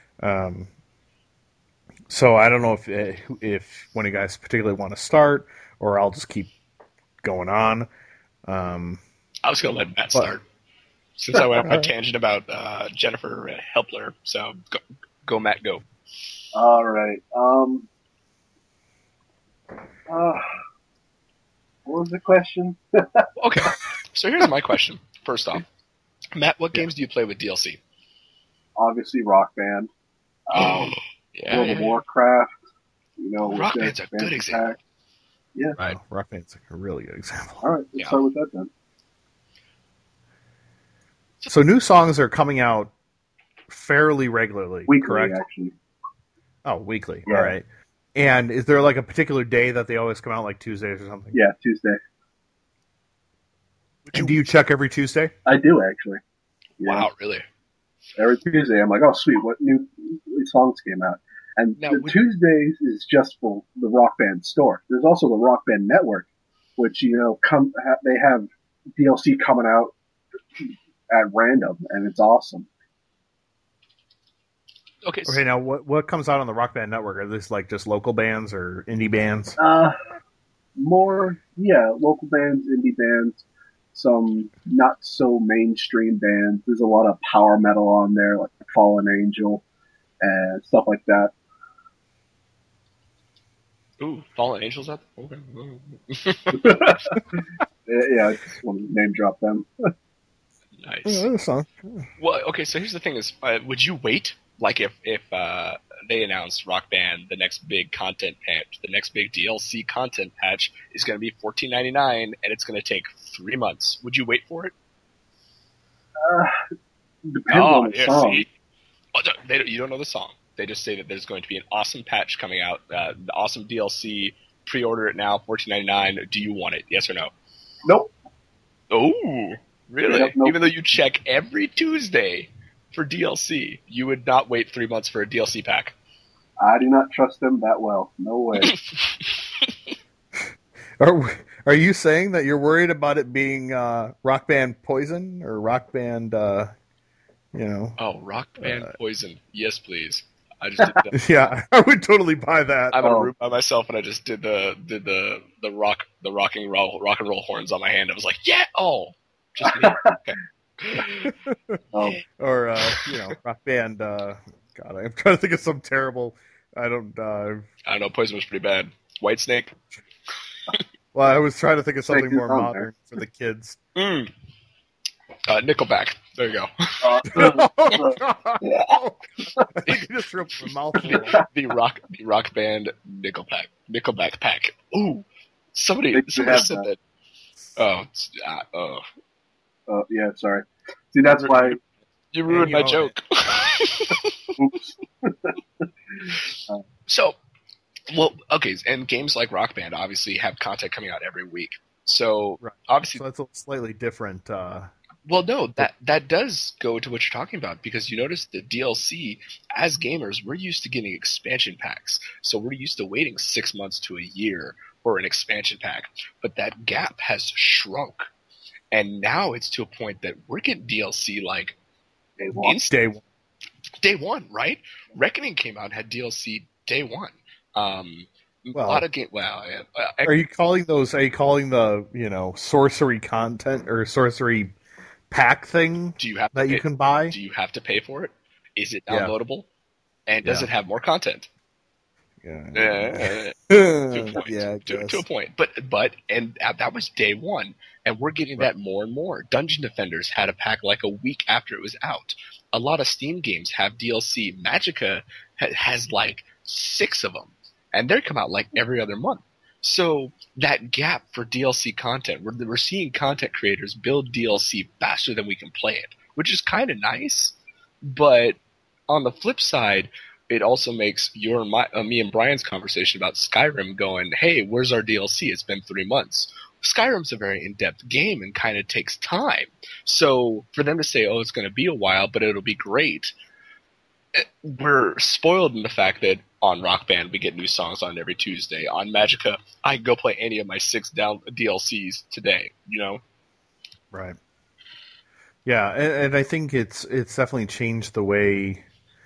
So I don't know if one of you guys particularly want to start, or I'll just keep going on. I was going to let Matt start, since I went on a tangent about Jennifer Helpler. So go Matt, go. All right. What was the question? Okay, so here's my question. First off, Matt, what games do you play with DLC? Obviously, Rock Band. World of Warcraft. You know, Rock Band's a good example. Yeah. Right. Rock Band's a really good example. All right, let's start with that then. So new songs are coming out fairly regularly, weekly, correct? Actually. Oh, weekly. Yeah. All right. And is there like a particular day that they always come out, like Tuesdays or something? Yeah, Tuesday. And do you check every Tuesday? I do, actually. Yeah. Wow, really? Every Tuesday, I'm like, oh, sweet, what new songs came out? And Now, Tuesdays is just for the Rock Band store. There's also the Rock Band Network, which, you know, they have DLC coming out at random, and it's awesome. Okay. Okay, now what comes out on the Rock Band Network? Are these like just local bands or indie bands? Local bands, indie bands, some not so mainstream bands. There's a lot of power metal on there, like Fallen Angel and stuff like that. Ooh, Fallen Angels out there? Okay. Yeah, I just want to name drop them. Nice. Yeah, song. Well, okay, so here's the thing is, would you wait? Like if they announced Rock Band, the next big content patch, the next big DLC content patch is going to be $14.99 and it's going to take 3 months. Would you wait for it? Depends on the song. See? Oh, you don't know the song. They just say that there's going to be an awesome patch coming out, the awesome DLC pre-order it now, $14.99. Do you want it? Yes or no? Nope. Oh, really? Yep, nope. Even though you check every Tuesday for DLC, you would not wait 3 months for a DLC pack. I do not trust them that well. No way. Are you saying that you're worried about it being Rock Band Poison or Rock Band, Oh, Rock Band Poison. Yes, please. I just did that. Yeah, I would totally buy that. I'm in a room by myself, and I just did the rock and roll horns on my hand. I was like, yeah, just me. Okay. Or Rock Band. God, I'm trying to think of some terrible. I don't know. Poison was pretty bad. Whitesnake. Well, I was trying to think of something Thank you, more modern for the kids. Nickelback. There you go. I think you just ripped my mouth full. the rock band Nickelback pack. Ooh, somebody said that. Yeah, sorry. See, that's why you ruined my joke. Oops. So, well, okay, and games like Rock Band obviously have content coming out every week. So, right. Obviously, so that's a slightly different. Well, no, that does go to what you're talking about, because you notice the DLC, as gamers, we're used to getting expansion packs. So we're used to waiting 6 months to a year for an expansion pack. But that gap has shrunk. And now it's to a point that we're getting DLC like Day one, right? Reckoning came out and had DLC day one. A lot of are you calling the sorcery content or sorcery pack thing you can buy? Do you have to pay for it? Is it downloadable? Yeah. And does it have more content? Yeah. To a point. But that was day one, and we're getting that more and more. Dungeon Defenders had a pack like a week after it was out. A lot of Steam games have DLC. Magicka has like 6 of them, and they come out like every other month. So that gap for DLC content, we're seeing content creators build DLC faster than we can play it, which is kind of nice. But on the flip side, it also makes me and Brian's conversation about Skyrim going, hey, where's our DLC? It's been 3 months. Skyrim's a very in-depth game and kind of takes time. So for them to say, oh, it's going to be a while, but it'll be great, we're spoiled in the fact that on Rock Band we get new songs on every Tuesday. On Magicka, I can go play any of my 6 DLCs today, Right. Yeah, and I think it's definitely changed the way,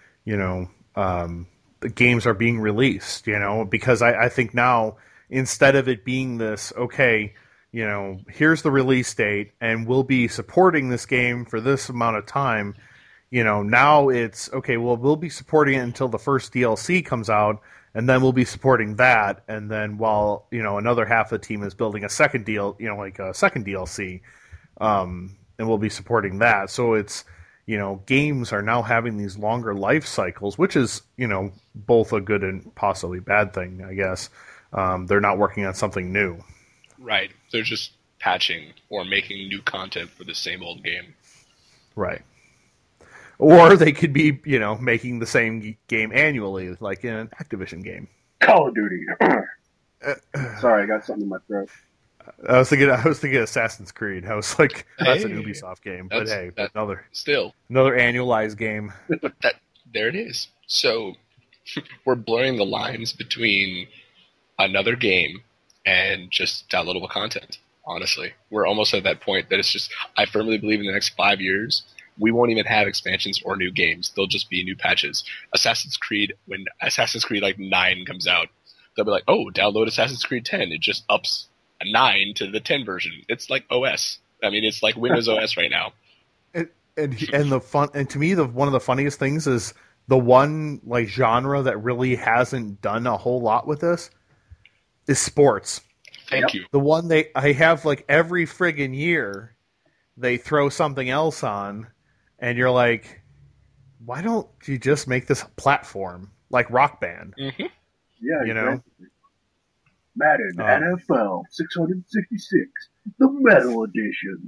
the games are being released, because I think now, instead of it being this, okay, here's the release date and we'll be supporting this game for this amount of time, now it's, okay, well, we'll be supporting it until the first DLC comes out, and then we'll be supporting that, and then while, another half of the team is building a second second DLC, and we'll be supporting that. So it's, games are now having these longer life cycles, which is, both a good and possibly bad thing, I guess. They're not working on something new. Right. They're just patching or making new content for the same old game. Right. Or they could be, making the same game annually, like in an Activision game. Call of Duty. Sorry, I got something in my throat. I was thinking Assassin's Creed. I was like, that's an Ubisoft game, but hey, another annualized game. But there it is. So we're blurring the lines between another game and just downloadable content. Honestly, we're almost at that point that it's just. I firmly believe in the next 5 years, we won't even have expansions or new games. They'll just be new patches. Assassin's Creed, when Assassin's Creed 9 comes out, they'll be like, oh, download Assassin's Creed 10. It just ups a 9 to the 10 version. It's like OS. I mean, it's like Windows OS right now. And the fun, and to me, one of the funniest things is the one genre that really hasn't done a whole lot with this is sports. Thank you. The one I have every friggin' year, they throw something else on. And you're like, why don't you just make this a platform like Rock Band? Mm-hmm. Yeah, exactly. Madden NFL 666, the Metal Edition.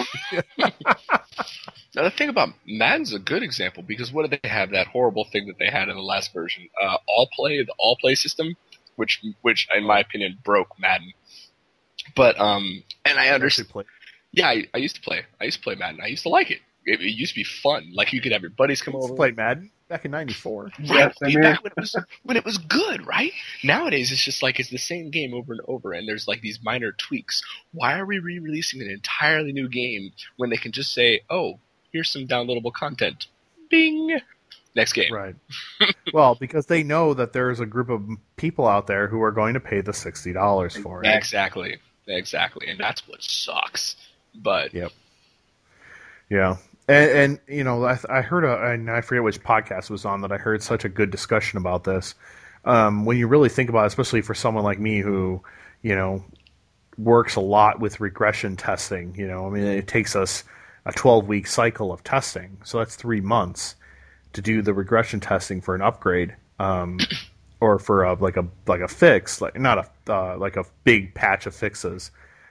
Now the thing about Madden's a good example, because what did they have? That horrible thing that they had in the last version, the All Play system. which in my opinion broke Madden. But and I understand. Yeah, I used to play. I used to play Madden. I used to like it. It used to be fun. Like you could have your buddies come over. Play Madden back in '94. Right, back when it was good, right? Nowadays it's just like it's the same game over and over, and there's like these minor tweaks. Why are we re-releasing an entirely new game when they can just say, "Oh, here's some downloadable content." Bing. Next game. Right. Well, because they know that there's a group of people out there who are going to pay the $60 for it. Exactly. And that's what sucks. But yep. Yeah. And you know, I heard and I forget which podcast it was on that I heard such a good discussion about this. When you really think about it, especially for someone like me who, you know, works a lot with regression testing, you know, I mean, it takes us a 12-week cycle of testing. So that's 3 months to do the regression testing for an upgrade, or for like a fix, like not a like a big patch of fixes,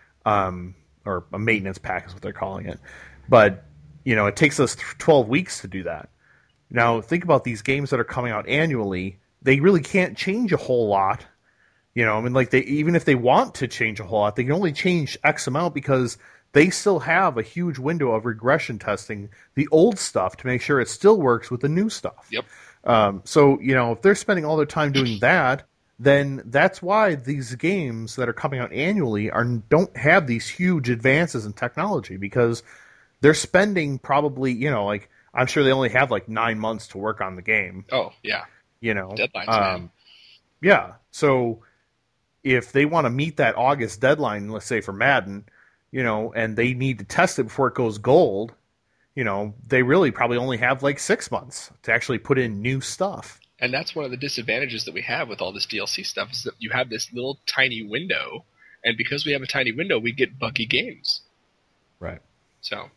or a maintenance pack is what they're calling it. But you know, it takes us 12 weeks to do that. Now think about these games that are coming out annually; they really can't change a whole lot. You know, I mean, like even if they want to change a whole lot, they can only change X amount because they still have a huge window of regression testing the old stuff to make sure it still works with the new stuff. Yep. So, you know, if they're spending all their time doing that, then that's why these games that are coming out annually don't have these huge advances in technology, because they're spending probably, you know, like I'm sure they only have like 9 months to work on the game. Oh, yeah. You know, deadlines, man. Yeah. So if they want to meet that August deadline, let's say for Madden, you know, and they need to test it before it goes gold, you know, they really probably only have like 6 months to actually put in new stuff. And that's one of the disadvantages that we have with all this DLC stuff, is that you have this little tiny window, and because we have a tiny window, we get buggy games. Right. So,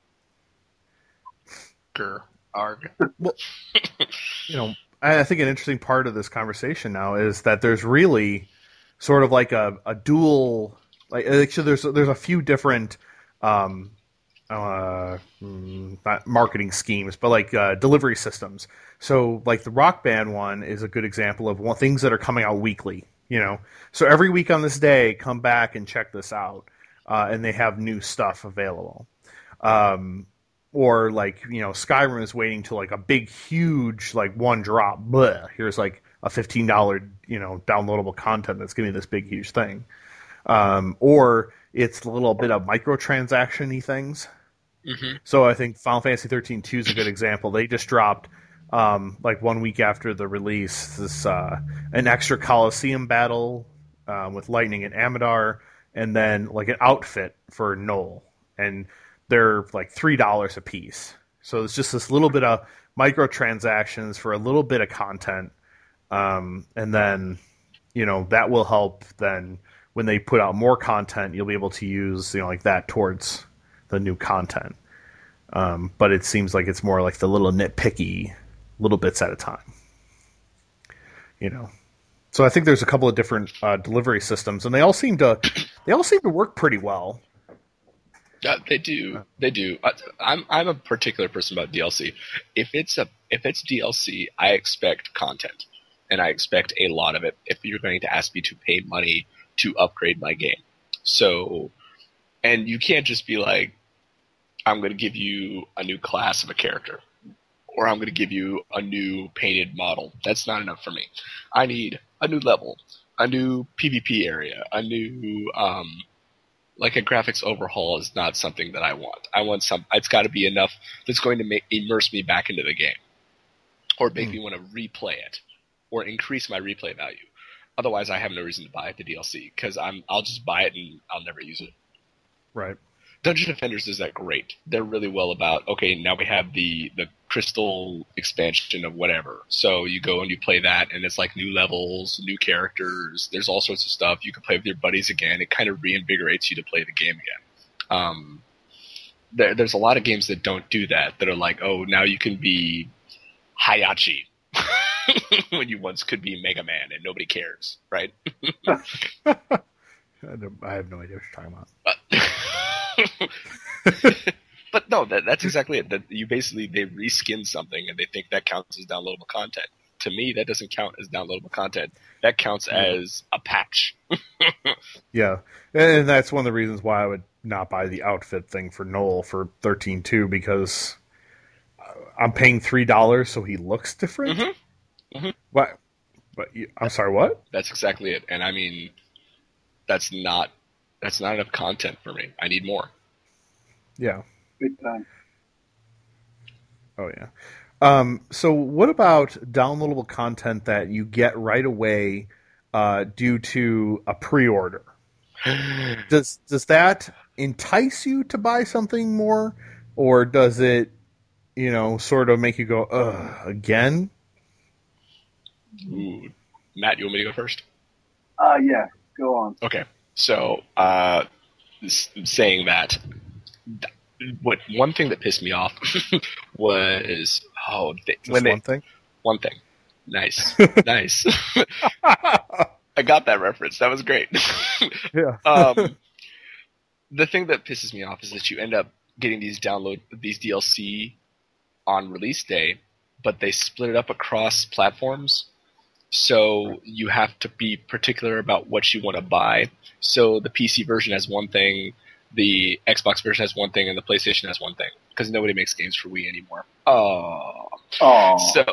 arg. Well, you know, I think an interesting part of this conversation now is that there's really sort of like a dual, like actually there's a few different not marketing schemes, but like delivery systems. So like the Rock Band one is a good example of things that are coming out weekly, you know. So every week on this day, come back and check this out, and they have new stuff available. Or like, you know, Skyrim is waiting till like a big, huge, like one drop. Bleh, here's like a $15, you know, downloadable content that's giving me this big, huge thing. Or it's a little bit of microtransaction-y things. Mm-hmm. So I think Final Fantasy 13-2 is a good example. They just dropped, like 1 week after the release, this an extra Coliseum battle with Lightning and Amadar, and then like an outfit for Noel. And they're like $3 a piece. So it's just this little bit of microtransactions for a little bit of content. And then, you know, that will help then when they put out more content, you'll be able to use, you know, like that towards the new content. But it seems like it's more like the little nitpicky little bits at a time, you know? So I think there's a couple of different delivery systems, and they all seem to work pretty well. Yeah, they do. They do. I'm a particular person about DLC. If it's DLC, I expect content, and I expect a lot of it. If you're going to ask me to pay money to upgrade my game, so, and you can't just be like, I'm going to give you a new class of a character, or I'm going to give you a new painted model. That's not enough for me. I need a new level, a new PvP area, a new like a graphics overhaul is not something that I want. I want it's got to be enough that's going to immerse me back into the game, or make me want to replay it, or increase my replay value. Otherwise, I have no reason to buy the DLC, because I'll just buy it and I'll never use it. Right. Dungeon Defenders does that great. They're really well about, okay, now we have the crystal expansion of whatever. So you go and you play that, and it's like new levels, new characters. There's all sorts of stuff. You can play with your buddies again. It kind of reinvigorates you to play the game again. There's a lot of games that don't do that are like, oh, now you can be Hayachi when you once could be Mega Man, and nobody cares, right? I have no idea what you're talking about. But no, that's exactly it. That they reskin something, and they think that counts as downloadable content. to me, that doesn't count as downloadable content. That counts as a patch. Yeah, and that's one of the reasons why I would not buy the outfit thing for Noel for 13.2, because I'm paying $3 so he looks different. What? But I'm sorry, what? That's exactly it. And I mean, that's not enough content for me. I need more. Yeah. Big time. Oh yeah. So what about downloadable content that you get right away due to a pre-order? Does that entice you to buy something more, or does it, sort of make you go, ugh, again? Ooh. Matt, you want me to go first? Yeah, go on. Okay. So, saying that, one thing that pissed me off was One thing. One thing. Nice, nice. I got that reference. That was great. Yeah. The thing that pisses me off is that you end up getting these DLC on release day, but they split it up across platforms. So you have to be particular about what you want to buy. So the PC version has one thing, the Xbox version has one thing, and the PlayStation has one thing. Because nobody makes games for Wii anymore. Oh. So,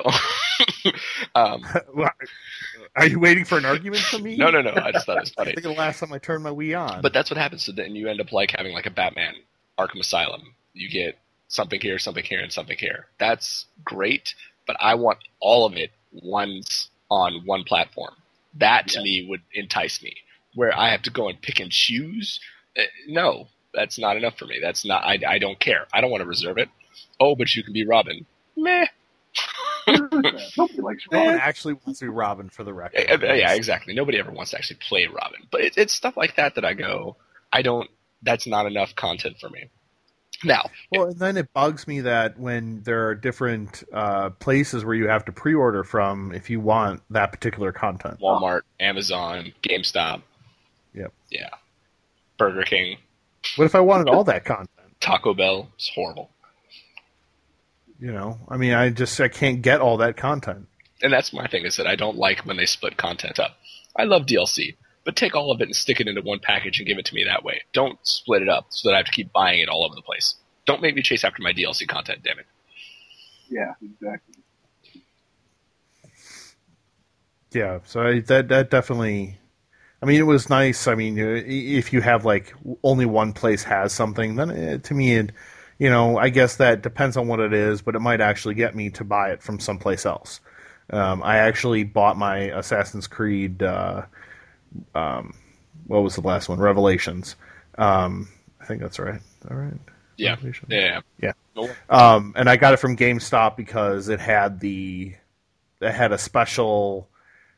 are you waiting for an argument from me? No. I just thought it was funny. I think the last time I turned my Wii on. But that's what happens. So then you end up having a Batman Arkham Asylum. You get something here, and something here. That's great, but I want all of it once on one platform. That to me would entice me. Where I have to go and pick and choose, no, that's not enough for me. That's not. I don't care. I don't want to reserve it. Oh, but you can be Robin. Meh. Nobody likes No one Robin. actually wants to be Robin, for the record. Yeah, exactly. Nobody ever wants to actually play Robin. But it's stuff like that I go, I don't. That's not enough content for me. Now, well, and then it bugs me that when there are different places where you have to pre-order from if you want that particular content. Walmart, Amazon, GameStop. Yep. Yeah. Burger King. What if I wanted all that content? Taco Bell. It's horrible. I mean, I can't get all that content. And that's my thing, is that I don't like when they split content up. I love DLC, but take all of it and stick it into one package and give it to me that way. Don't split it up so that I have to keep buying it all over the place. Don't make me chase after my DLC content, damn it. Yeah, exactly. Yeah, so that definitely. I mean, it was nice. I mean, if you have only one place has something, then to me, I guess that depends on what it is, but it might actually get me to buy it from someplace else. I actually bought my Assassin's Creed. What was the last one? Revelations. I think that's right. All right. Yeah. Yeah. And I got it from GameStop because it had a special,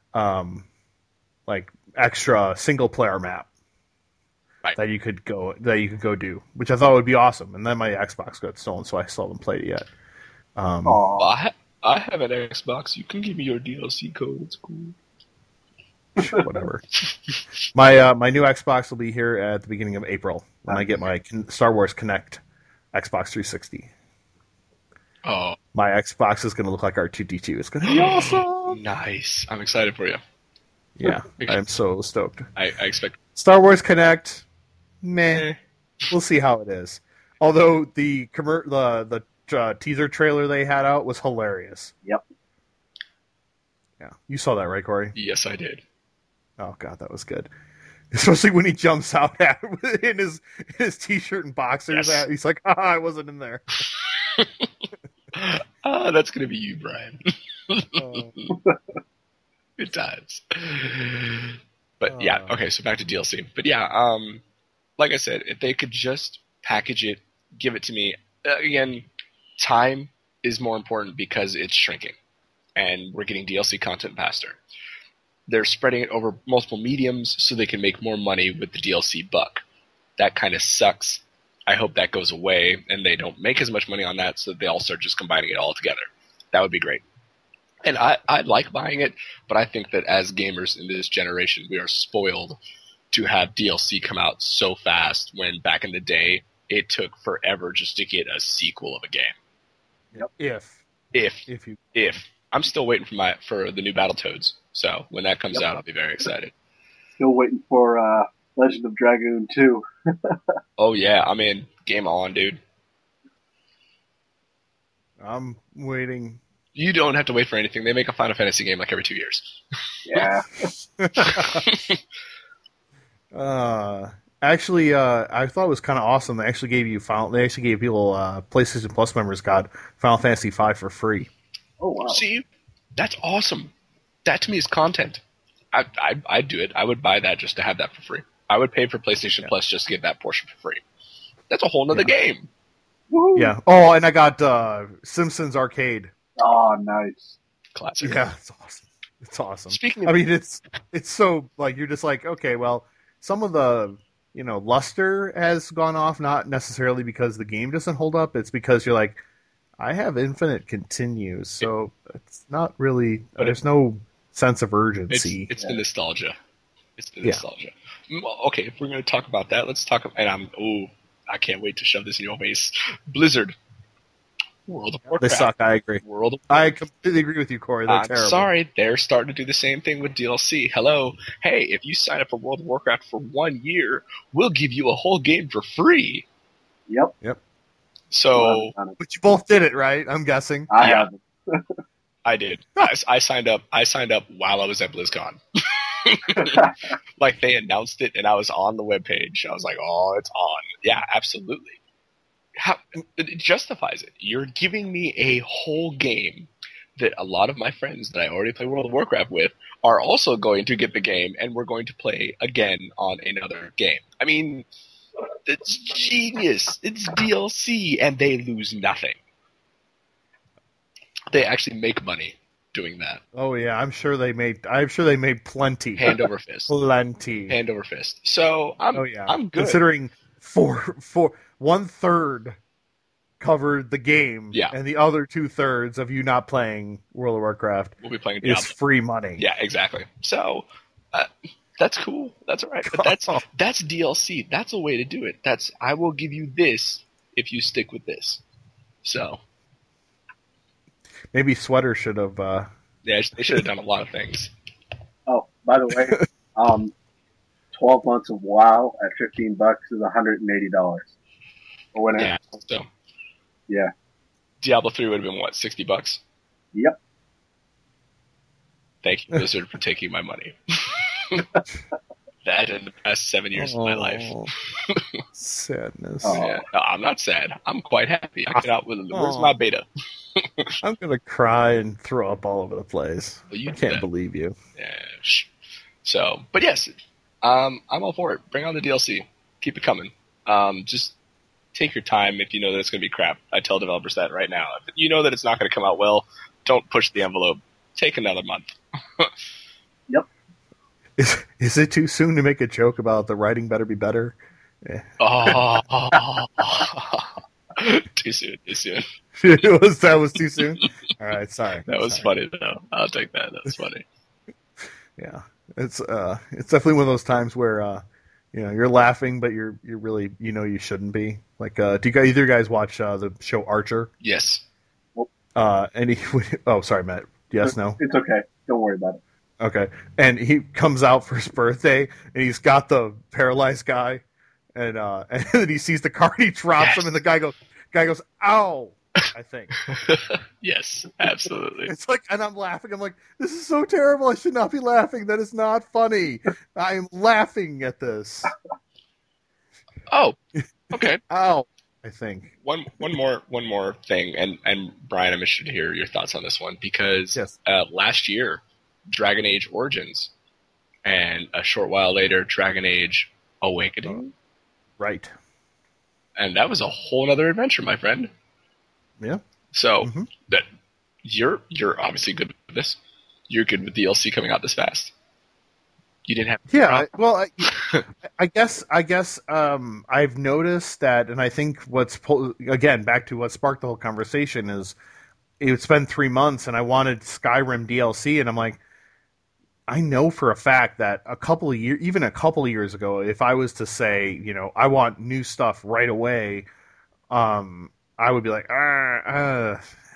extra single player map. Right. That you could go do, which I thought would be awesome. And then my Xbox got stolen, so I still haven't played it yet. I have an Xbox. You can give me your DLC code. It's cool. Whatever. My new Xbox will be here at the beginning of April when I get my Star Wars Kinect Xbox 360. Oh, my Xbox is going to look like R2-D2. It's going to be awesome. Nice. I'm excited for you. Yeah, I am so stoked. I expect Star Wars Kinect. Meh. We'll see how it is. Although the teaser trailer they had out was hilarious. Yep. Yeah, you saw that, right, Corey? Yes, I did. Oh god, that was good. Especially when he jumps out at in his t-shirt and boxers. Yes. He's like, I wasn't in there. That's gonna be you, Brian. Good times. But yeah, okay, so back to DLC. But yeah, like I said, if they could just package it, give it to me. Again, time is more important because it's shrinking. And we're getting DLC content faster. They're spreading it over multiple mediums so they can make more money with the DLC buck. That kind of sucks. I hope that goes away and they don't make as much money on that so that they all start just combining it all together. That would be great. And I like buying it, but I think that as gamers in this generation, we are spoiled to have DLC come out so fast when back in the day, it took forever just to get a sequel of a game. Yep. If I'm still waiting for the new Battletoads. So when that comes out, I'll be very excited. Still waiting for Legend of Dragoon 2. Oh yeah, I'm in. Game on, dude. I'm waiting. You don't have to wait for anything. They make a Final Fantasy game like every 2 years. Yeah. Actually, I thought it was kind of awesome. They actually gave people PlayStation Plus members got Final Fantasy V for free. Oh wow. See, that's awesome. That to me is content. I'd do it. I would buy that just to have that for free. I would pay for PlayStation Plus just to get that portion for free. That's a whole nother game. Woo-hoo. Yeah. Oh, and I got Simpsons Arcade. Oh, nice. Classic. Yeah, it's awesome. It's awesome. Speaking of, I mean, it's so like you're just like, okay, well, some of the luster has gone off, not necessarily because the game doesn't hold up. It's because you're like, I have infinite continues, so it's not really. There's no sense of urgency. It's the nostalgia. It's the nostalgia. Okay, if we're going to talk about that, let's talk. And I can't wait to shove this in your face. Blizzard. World of Warcraft. They suck. I agree. World of I completely agree with you, Corey. They're terrible. Sorry, they're starting to do the same thing with DLC. Hello, hey, if you sign up for World of Warcraft for 1 year, we'll give you a whole game for free. Yep. So, but you both did it, right? I'm guessing. I haven't. I did. I signed up. I signed up while I was at BlizzCon. Like they announced it, and I was on the webpage. I was like, "Oh, it's on." Yeah, absolutely. It justifies it. You're giving me a whole game that a lot of my friends that I already play World of Warcraft with are also going to get the game, and we're going to play again on another game. I mean, it's genius. It's DLC, and they lose nothing. They actually make money doing that. Oh yeah, I'm sure they made plenty. Hand over fist. Plenty. Hand over fist. So I'm good. Considering 1/3 covered the game, and the other 2/3 of you not playing World of Warcraft we'll be playing Diablo. Is free money. Yeah, exactly. So that's cool. That's all right. But that's DLC. That's a way to do it. I will give you this if you stick with this. So maybe Sweater should have. Yeah, they should have done a lot of things. Oh, by the way, 12 months of WoW at $15 is $180. Or whatever. Yeah. So. Yeah. Diablo 3 would have been what, $60? Yep. Thank you, Blizzard, for taking my money. That in the past 7 years of my life. Sadness. Yeah. No, I'm not sad. I'm quite happy. I cannot. Where's my beta? I'm gonna cry and throw up all over the place. Well, I can't believe you. Yeah. So, but yes, I'm all for it. Bring on the DLC. Keep it coming. Just take your time if you know that it's going to be crap. I tell developers that right now. If you know that it's not going to come out well, don't push the envelope. Take another month. Yep. Is it too soon to make a joke about the writing better be better? Yeah. Too soon. That was too soon? All right, sorry. That was funny, though. I'll take that. That was funny. Yeah. It's definitely one of those times where you're laughing, but you're really you shouldn't be. Like, do either you guys watch the show Archer? Yes. Sorry, Matt. Yes, no. It's okay. Don't worry about it. Okay, and he comes out for his birthday, and he's got the paralyzed guy, and then he sees the car, and he drops him, and the guy goes, "Ow!" I think. Yes, absolutely. It's like, and I'm laughing. I'm like, this is so terrible. I should not be laughing. That is not funny. I am laughing at this. Oh, okay. Ow! I think one more thing, and Brian, I'm interested to hear your thoughts on this one because last year, Dragon Age Origins, and a short while later, Dragon Age Awakening. Right. And that was a whole other adventure, my friend. Yeah. So that you're obviously good with this. You're good with DLC coming out this fast. You didn't have. Yeah. I guess I've noticed that, and I think again back to what sparked the whole conversation is it's been 3 months, and I wanted Skyrim DLC, and I'm like, I know for a fact that a couple of years ago, if I was to say, I want new stuff right away, I would be like,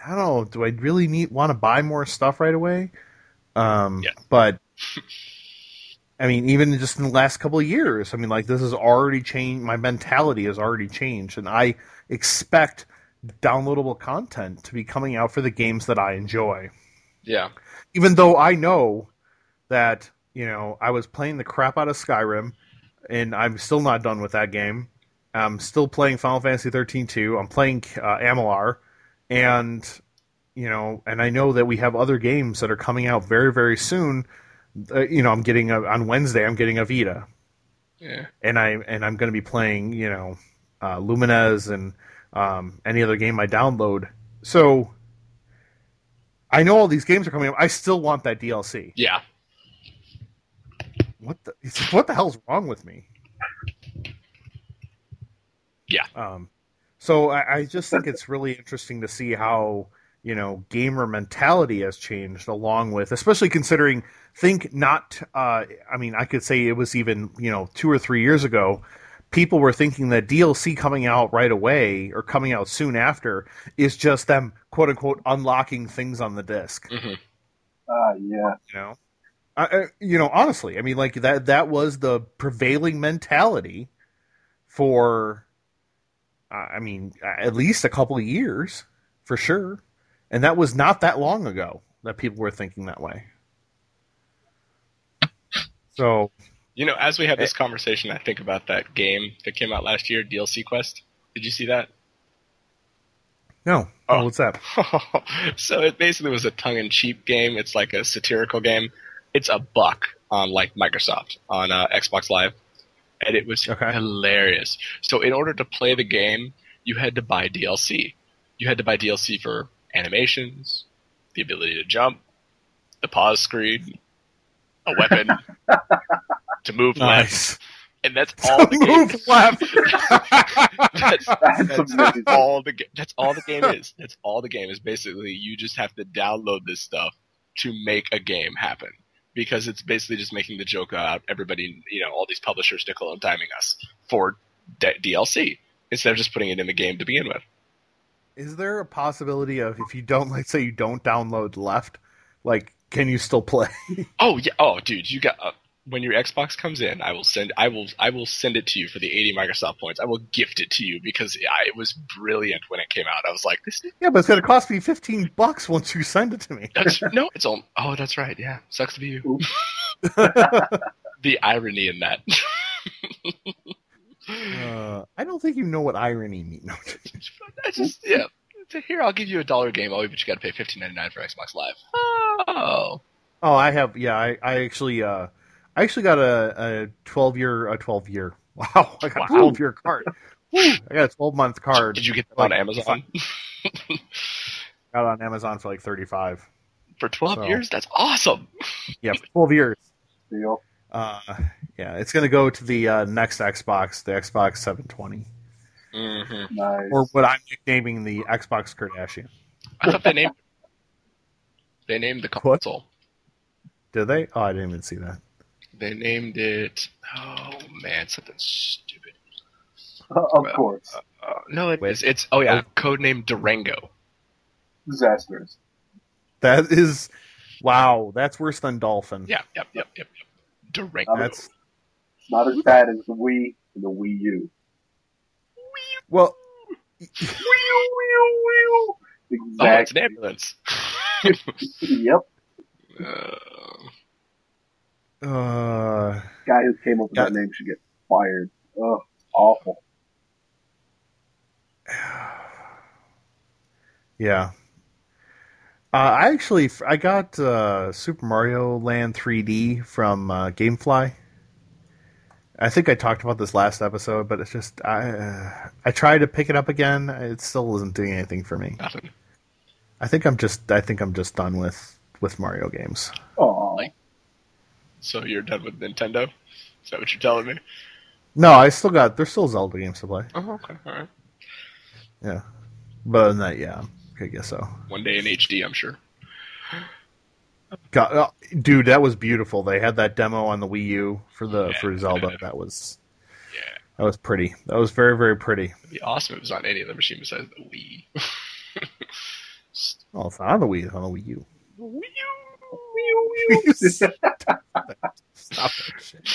I don't know. Do I really want to buy more stuff right away? Yeah. But I mean, even just in the last couple of years, I mean, like this has already changed. My mentality has already changed, and I expect downloadable content to be coming out for the games that I enjoy. Yeah. Even though I know that, I was playing the crap out of Skyrim, and I'm still not done with that game. I'm still playing Final Fantasy 13 2. I'm playing Amalar, and and I know that we have other games that are coming out very, very soon. I'm getting on Wednesday. I'm getting a Vita, Yeah. and I'm going to be playing Lumines and any other game I download. So I know all these games are coming up. I still want that DLC. Yeah. What the hell's wrong with me? Yeah. So I just think it's really interesting to see how, gamer mentality has changed along with, especially considering, I could say it was even, 2 or 3 years ago, people were thinking that DLC coming out right away or coming out soon after is just them, quote unquote, unlocking things on the disc. Mm-hmm. Yeah. Honestly, I mean, like that was the prevailing mentality for, at least a couple of years, for sure. And that was not that long ago that people were thinking that way. So, As we have this conversation, I think about that game that came out last year, DLC Quest. Did you see that? no. Oh, what's that? So it basically was a tongue-in-cheek game. It's like a satirical game. It's $1 on like Microsoft on Xbox Live, and it was hilarious. So in order to play the game, you had to buy DLC. You had to buy DLC for animations, the ability to jump, the pause screen, a weapon, to move left, and that's all the game. Move left. That's all the game is. That's all the game is. Basically, you just have to download this stuff to make a game happen. Because it's basically just making the joke out everybody, all these publishers nickel and diming us for DLC instead of just putting it in the game to begin with. Is there a possibility of if you don't, like, say you don't download left, like, can you still play? Oh yeah. Oh, dude, you got when your Xbox comes in, I will send it to you for the 80 Microsoft points. I will gift it to you because it was brilliant when it came out. I was like, yeah, but it's going to cost me $15 once you send it to me. It's all. Oh, that's right. Yeah, sucks to be you. The irony in that. I don't think you know what irony means. Here, I'll give you $1 game, but you got to pay $15.99 for Xbox Live. Oh, I have. Yeah, I actually got a 12-year. Wow, I got a 12-year card. I got a 12-month card. Did you get that on Amazon? Got it on Amazon for like $35 for 12 years. That's awesome. Yeah, for 12 years. Deal. Yeah, it's gonna go to the next Xbox, the Xbox 720, Nice. or what I'm nicknaming the Xbox Kardashian. I thought they named the console. Did they? Oh, I didn't even see that. They named it. Oh man, something stupid. Of course. No, it is. It's codename Durango. Disastrous. That is, wow. That's worse than Dolphin. Yep. Durango. It's not as bad as the Wii and the Wii U. Well, Exactly. Oh, it's an ambulance. Yep. Guy who came up with that name should get fired. Oh, awful. Yeah. I got Super Mario Land 3D from GameFly. I think I talked about this last episode, but it's just I tried to pick it up again. It still isn't doing anything for me. Nothing. I think I'm just done with Mario games. Oh. So you're done with Nintendo? Is that what you're telling me? No, there's still Zelda games to play. Oh, okay, all right. Yeah, but other than that, yeah, I guess so. One day in HD, I'm sure. God, dude, that was beautiful. They had that demo on the Wii U for Zelda. That was pretty. That was very, very pretty. It'd be awesome if it was on any other machine besides the Wii. Oh, it's not on the Wii. It's on the Wii U. Stop that shit.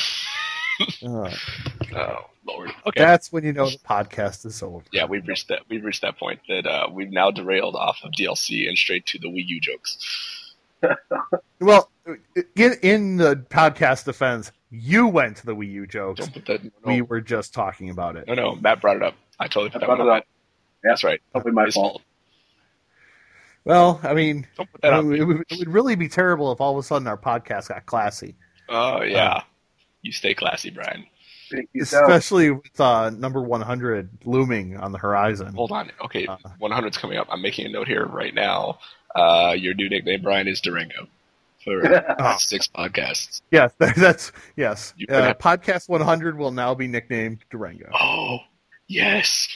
Oh Lord. Okay. That's when you know the podcast is over. Yeah, we've reached that point that we've now derailed off of DLC and straight to the Wii U jokes. Well, in the podcast defense, you went to the Wii U jokes. Don't put that. No, We were just talking about it. no, Matt brought it up. I totally put that brought one it up. up. Yeah, That's right. probably my His fault. Well, I mean, Don't put that up. it would really be terrible if all of a sudden our podcast got classy. Oh yeah. You stay classy, Brian. Thank you, so. Especially with number 100 looming on the horaizon. Hold on. Okay, 100's coming up. I'm making a note here right now. Your new nickname, Brian, is Durango for 6 podcasts. Yes, that's yes. You could have- Podcast 100 will now be nicknamed Durango. Oh, yes.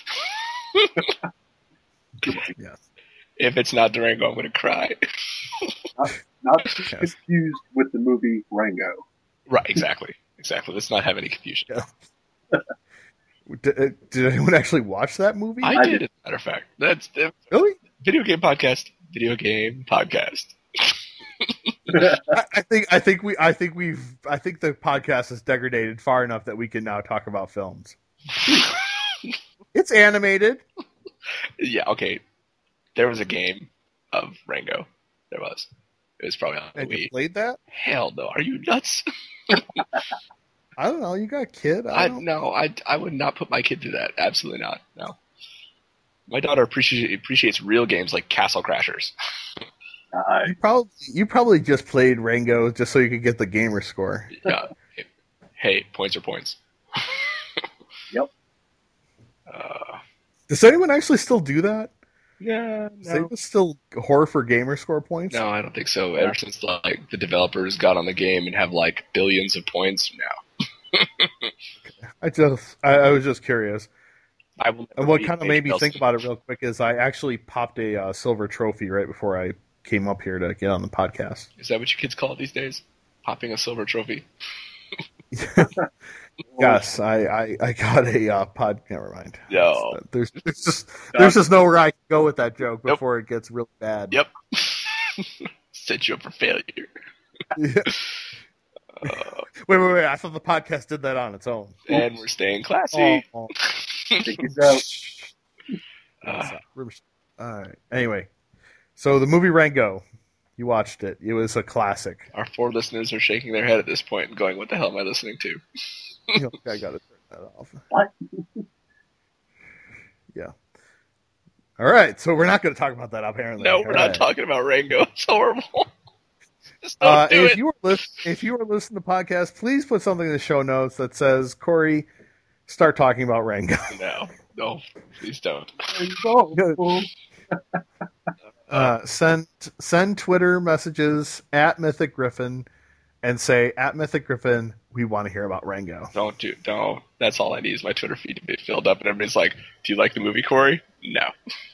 Yes. If it's not Durango, I'm going to cry. Not confused with the movie Rango. Right, exactly. Let's not have any confusion. Yeah. Did anyone actually watch that movie? I did, as a matter of fact. That's Really? video game podcast. I think the podcast is degraded far enough that we can now talk about films. It's animated. Yeah, okay. There was a game of Rango. There was. It was probably on the And you Wii. played that? Hell no. Are you nuts? I don't know. You got a kid. No, I would not put my kid through that. Absolutely not. No. My daughter appreciates real games like Castle Crashers. You probably just played Rango just so you could get the gamer score. Yeah. Hey, points are points. Yep. Does anyone actually still do that? Yeah. Does anyone still whore for gamer score points? No, I don't think so. Ever since like the developers got on the game and have like billions of points, no. I was just curious. And what kind of made me think about it real quick is I actually popped a silver trophy right before I came up here to get on the podcast. Is that what you kids call it these days? Popping a silver trophy? Yes, I got a pod. Never mind. No. There's just nowhere I can go with that joke before it gets real bad. Yep. Set you up for failure. Yeah. Wait! I thought the podcast did that on its own. And we're staying classy. Oh. Take it out. All right. Anyway, so the movie Rango, you watched it. It was a classic. Our 4 listeners are shaking their head at this point and going, "What the hell am I listening to?" I got to turn that off. What? Yeah. All right. So we're not going to talk about that apparently. No, we're All not right. talking about Rango. It's horrible. Just don't do If it. you were listening to the podcast, please put something in the show notes that says, Corey, start talking about Rango. No, please don't. Send Twitter messages at Mythic Griffin and say, at Mythic Griffin, we want to hear about Rango. Don't. That's all I need is my Twitter feed to be filled up, and everybody's like, "Do you like the movie, Corey?" No.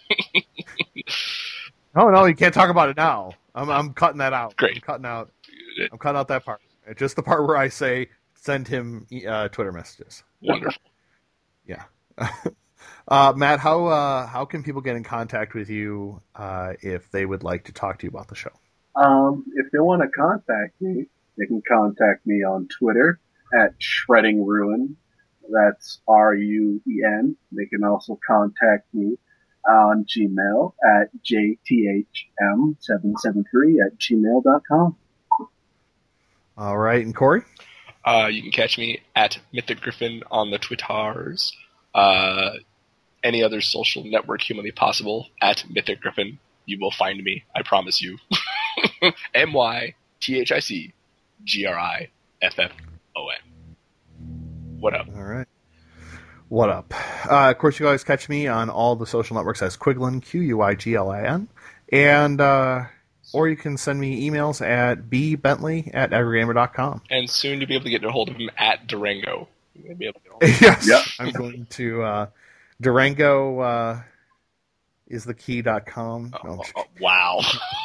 No, you can't talk about it now. I'm cutting that out. Great. I'm cutting out that part. Just the part where I say, send him Twitter messages. Wonderful. Yeah. Matt, how can people get in contact with you if they would like to talk to you about the show? If they want to contact me, they can contact me on Twitter at Shredding Ruin. That's RUEN. They can also contact me on Gmail at jthm773@gmail.com. All right, and Corey? You can catch me at Mythic Griffin on the Twitters. Any other social network humanly possible at Mythic Griffin. You will find me. I promise you. MYTHICGRIFFON. What up? All right. What up? Of course, you guys catch me on all the social networks as Quiglin, QUIGLIN. And, or you can send me emails at bbentley@agrigamer.com. And soon you'll be able to get a hold of him at Durango. You'll be able to Yes. Yep. I'm going to, Durango, is the key.com. No, wow.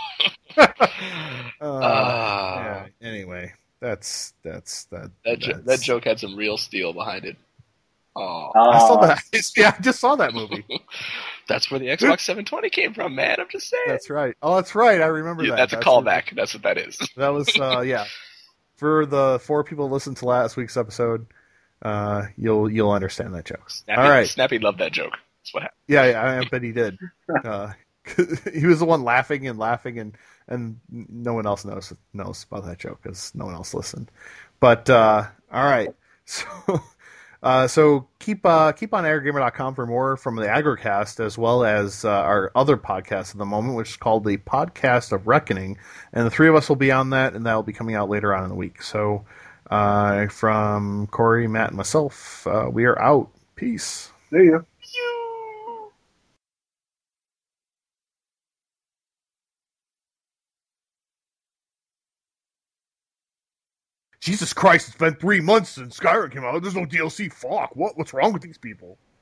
yeah, anyway, that. That joke had some real steel behind it. Oh, I saw that. Yeah, I just saw that movie. That's where the Xbox 720 came from, man. I'm just saying. That's right. Oh, that's right. I remember that. That's a callback. That's what that is. That was, yeah. For the 4 people who listened to last week's episode, you'll understand that joke. Snappy, all right. Snappy loved that joke. That's what happened. Yeah, I bet he did. He was the one laughing, and no one else knows about that joke because no one else listened. But all right, so keep on AirGamer.com for more from the Agricast as well as our other podcast at the moment, which is called the Podcast of Reckoning, and the 3 of us will be on that, and that will be coming out later on in the week. So from Corey, Matt, and myself, we are out. Peace. See ya. Jesus Christ, it's been 3 months since Skyrim came out. There's no DLC. Fuck. What's wrong with these people?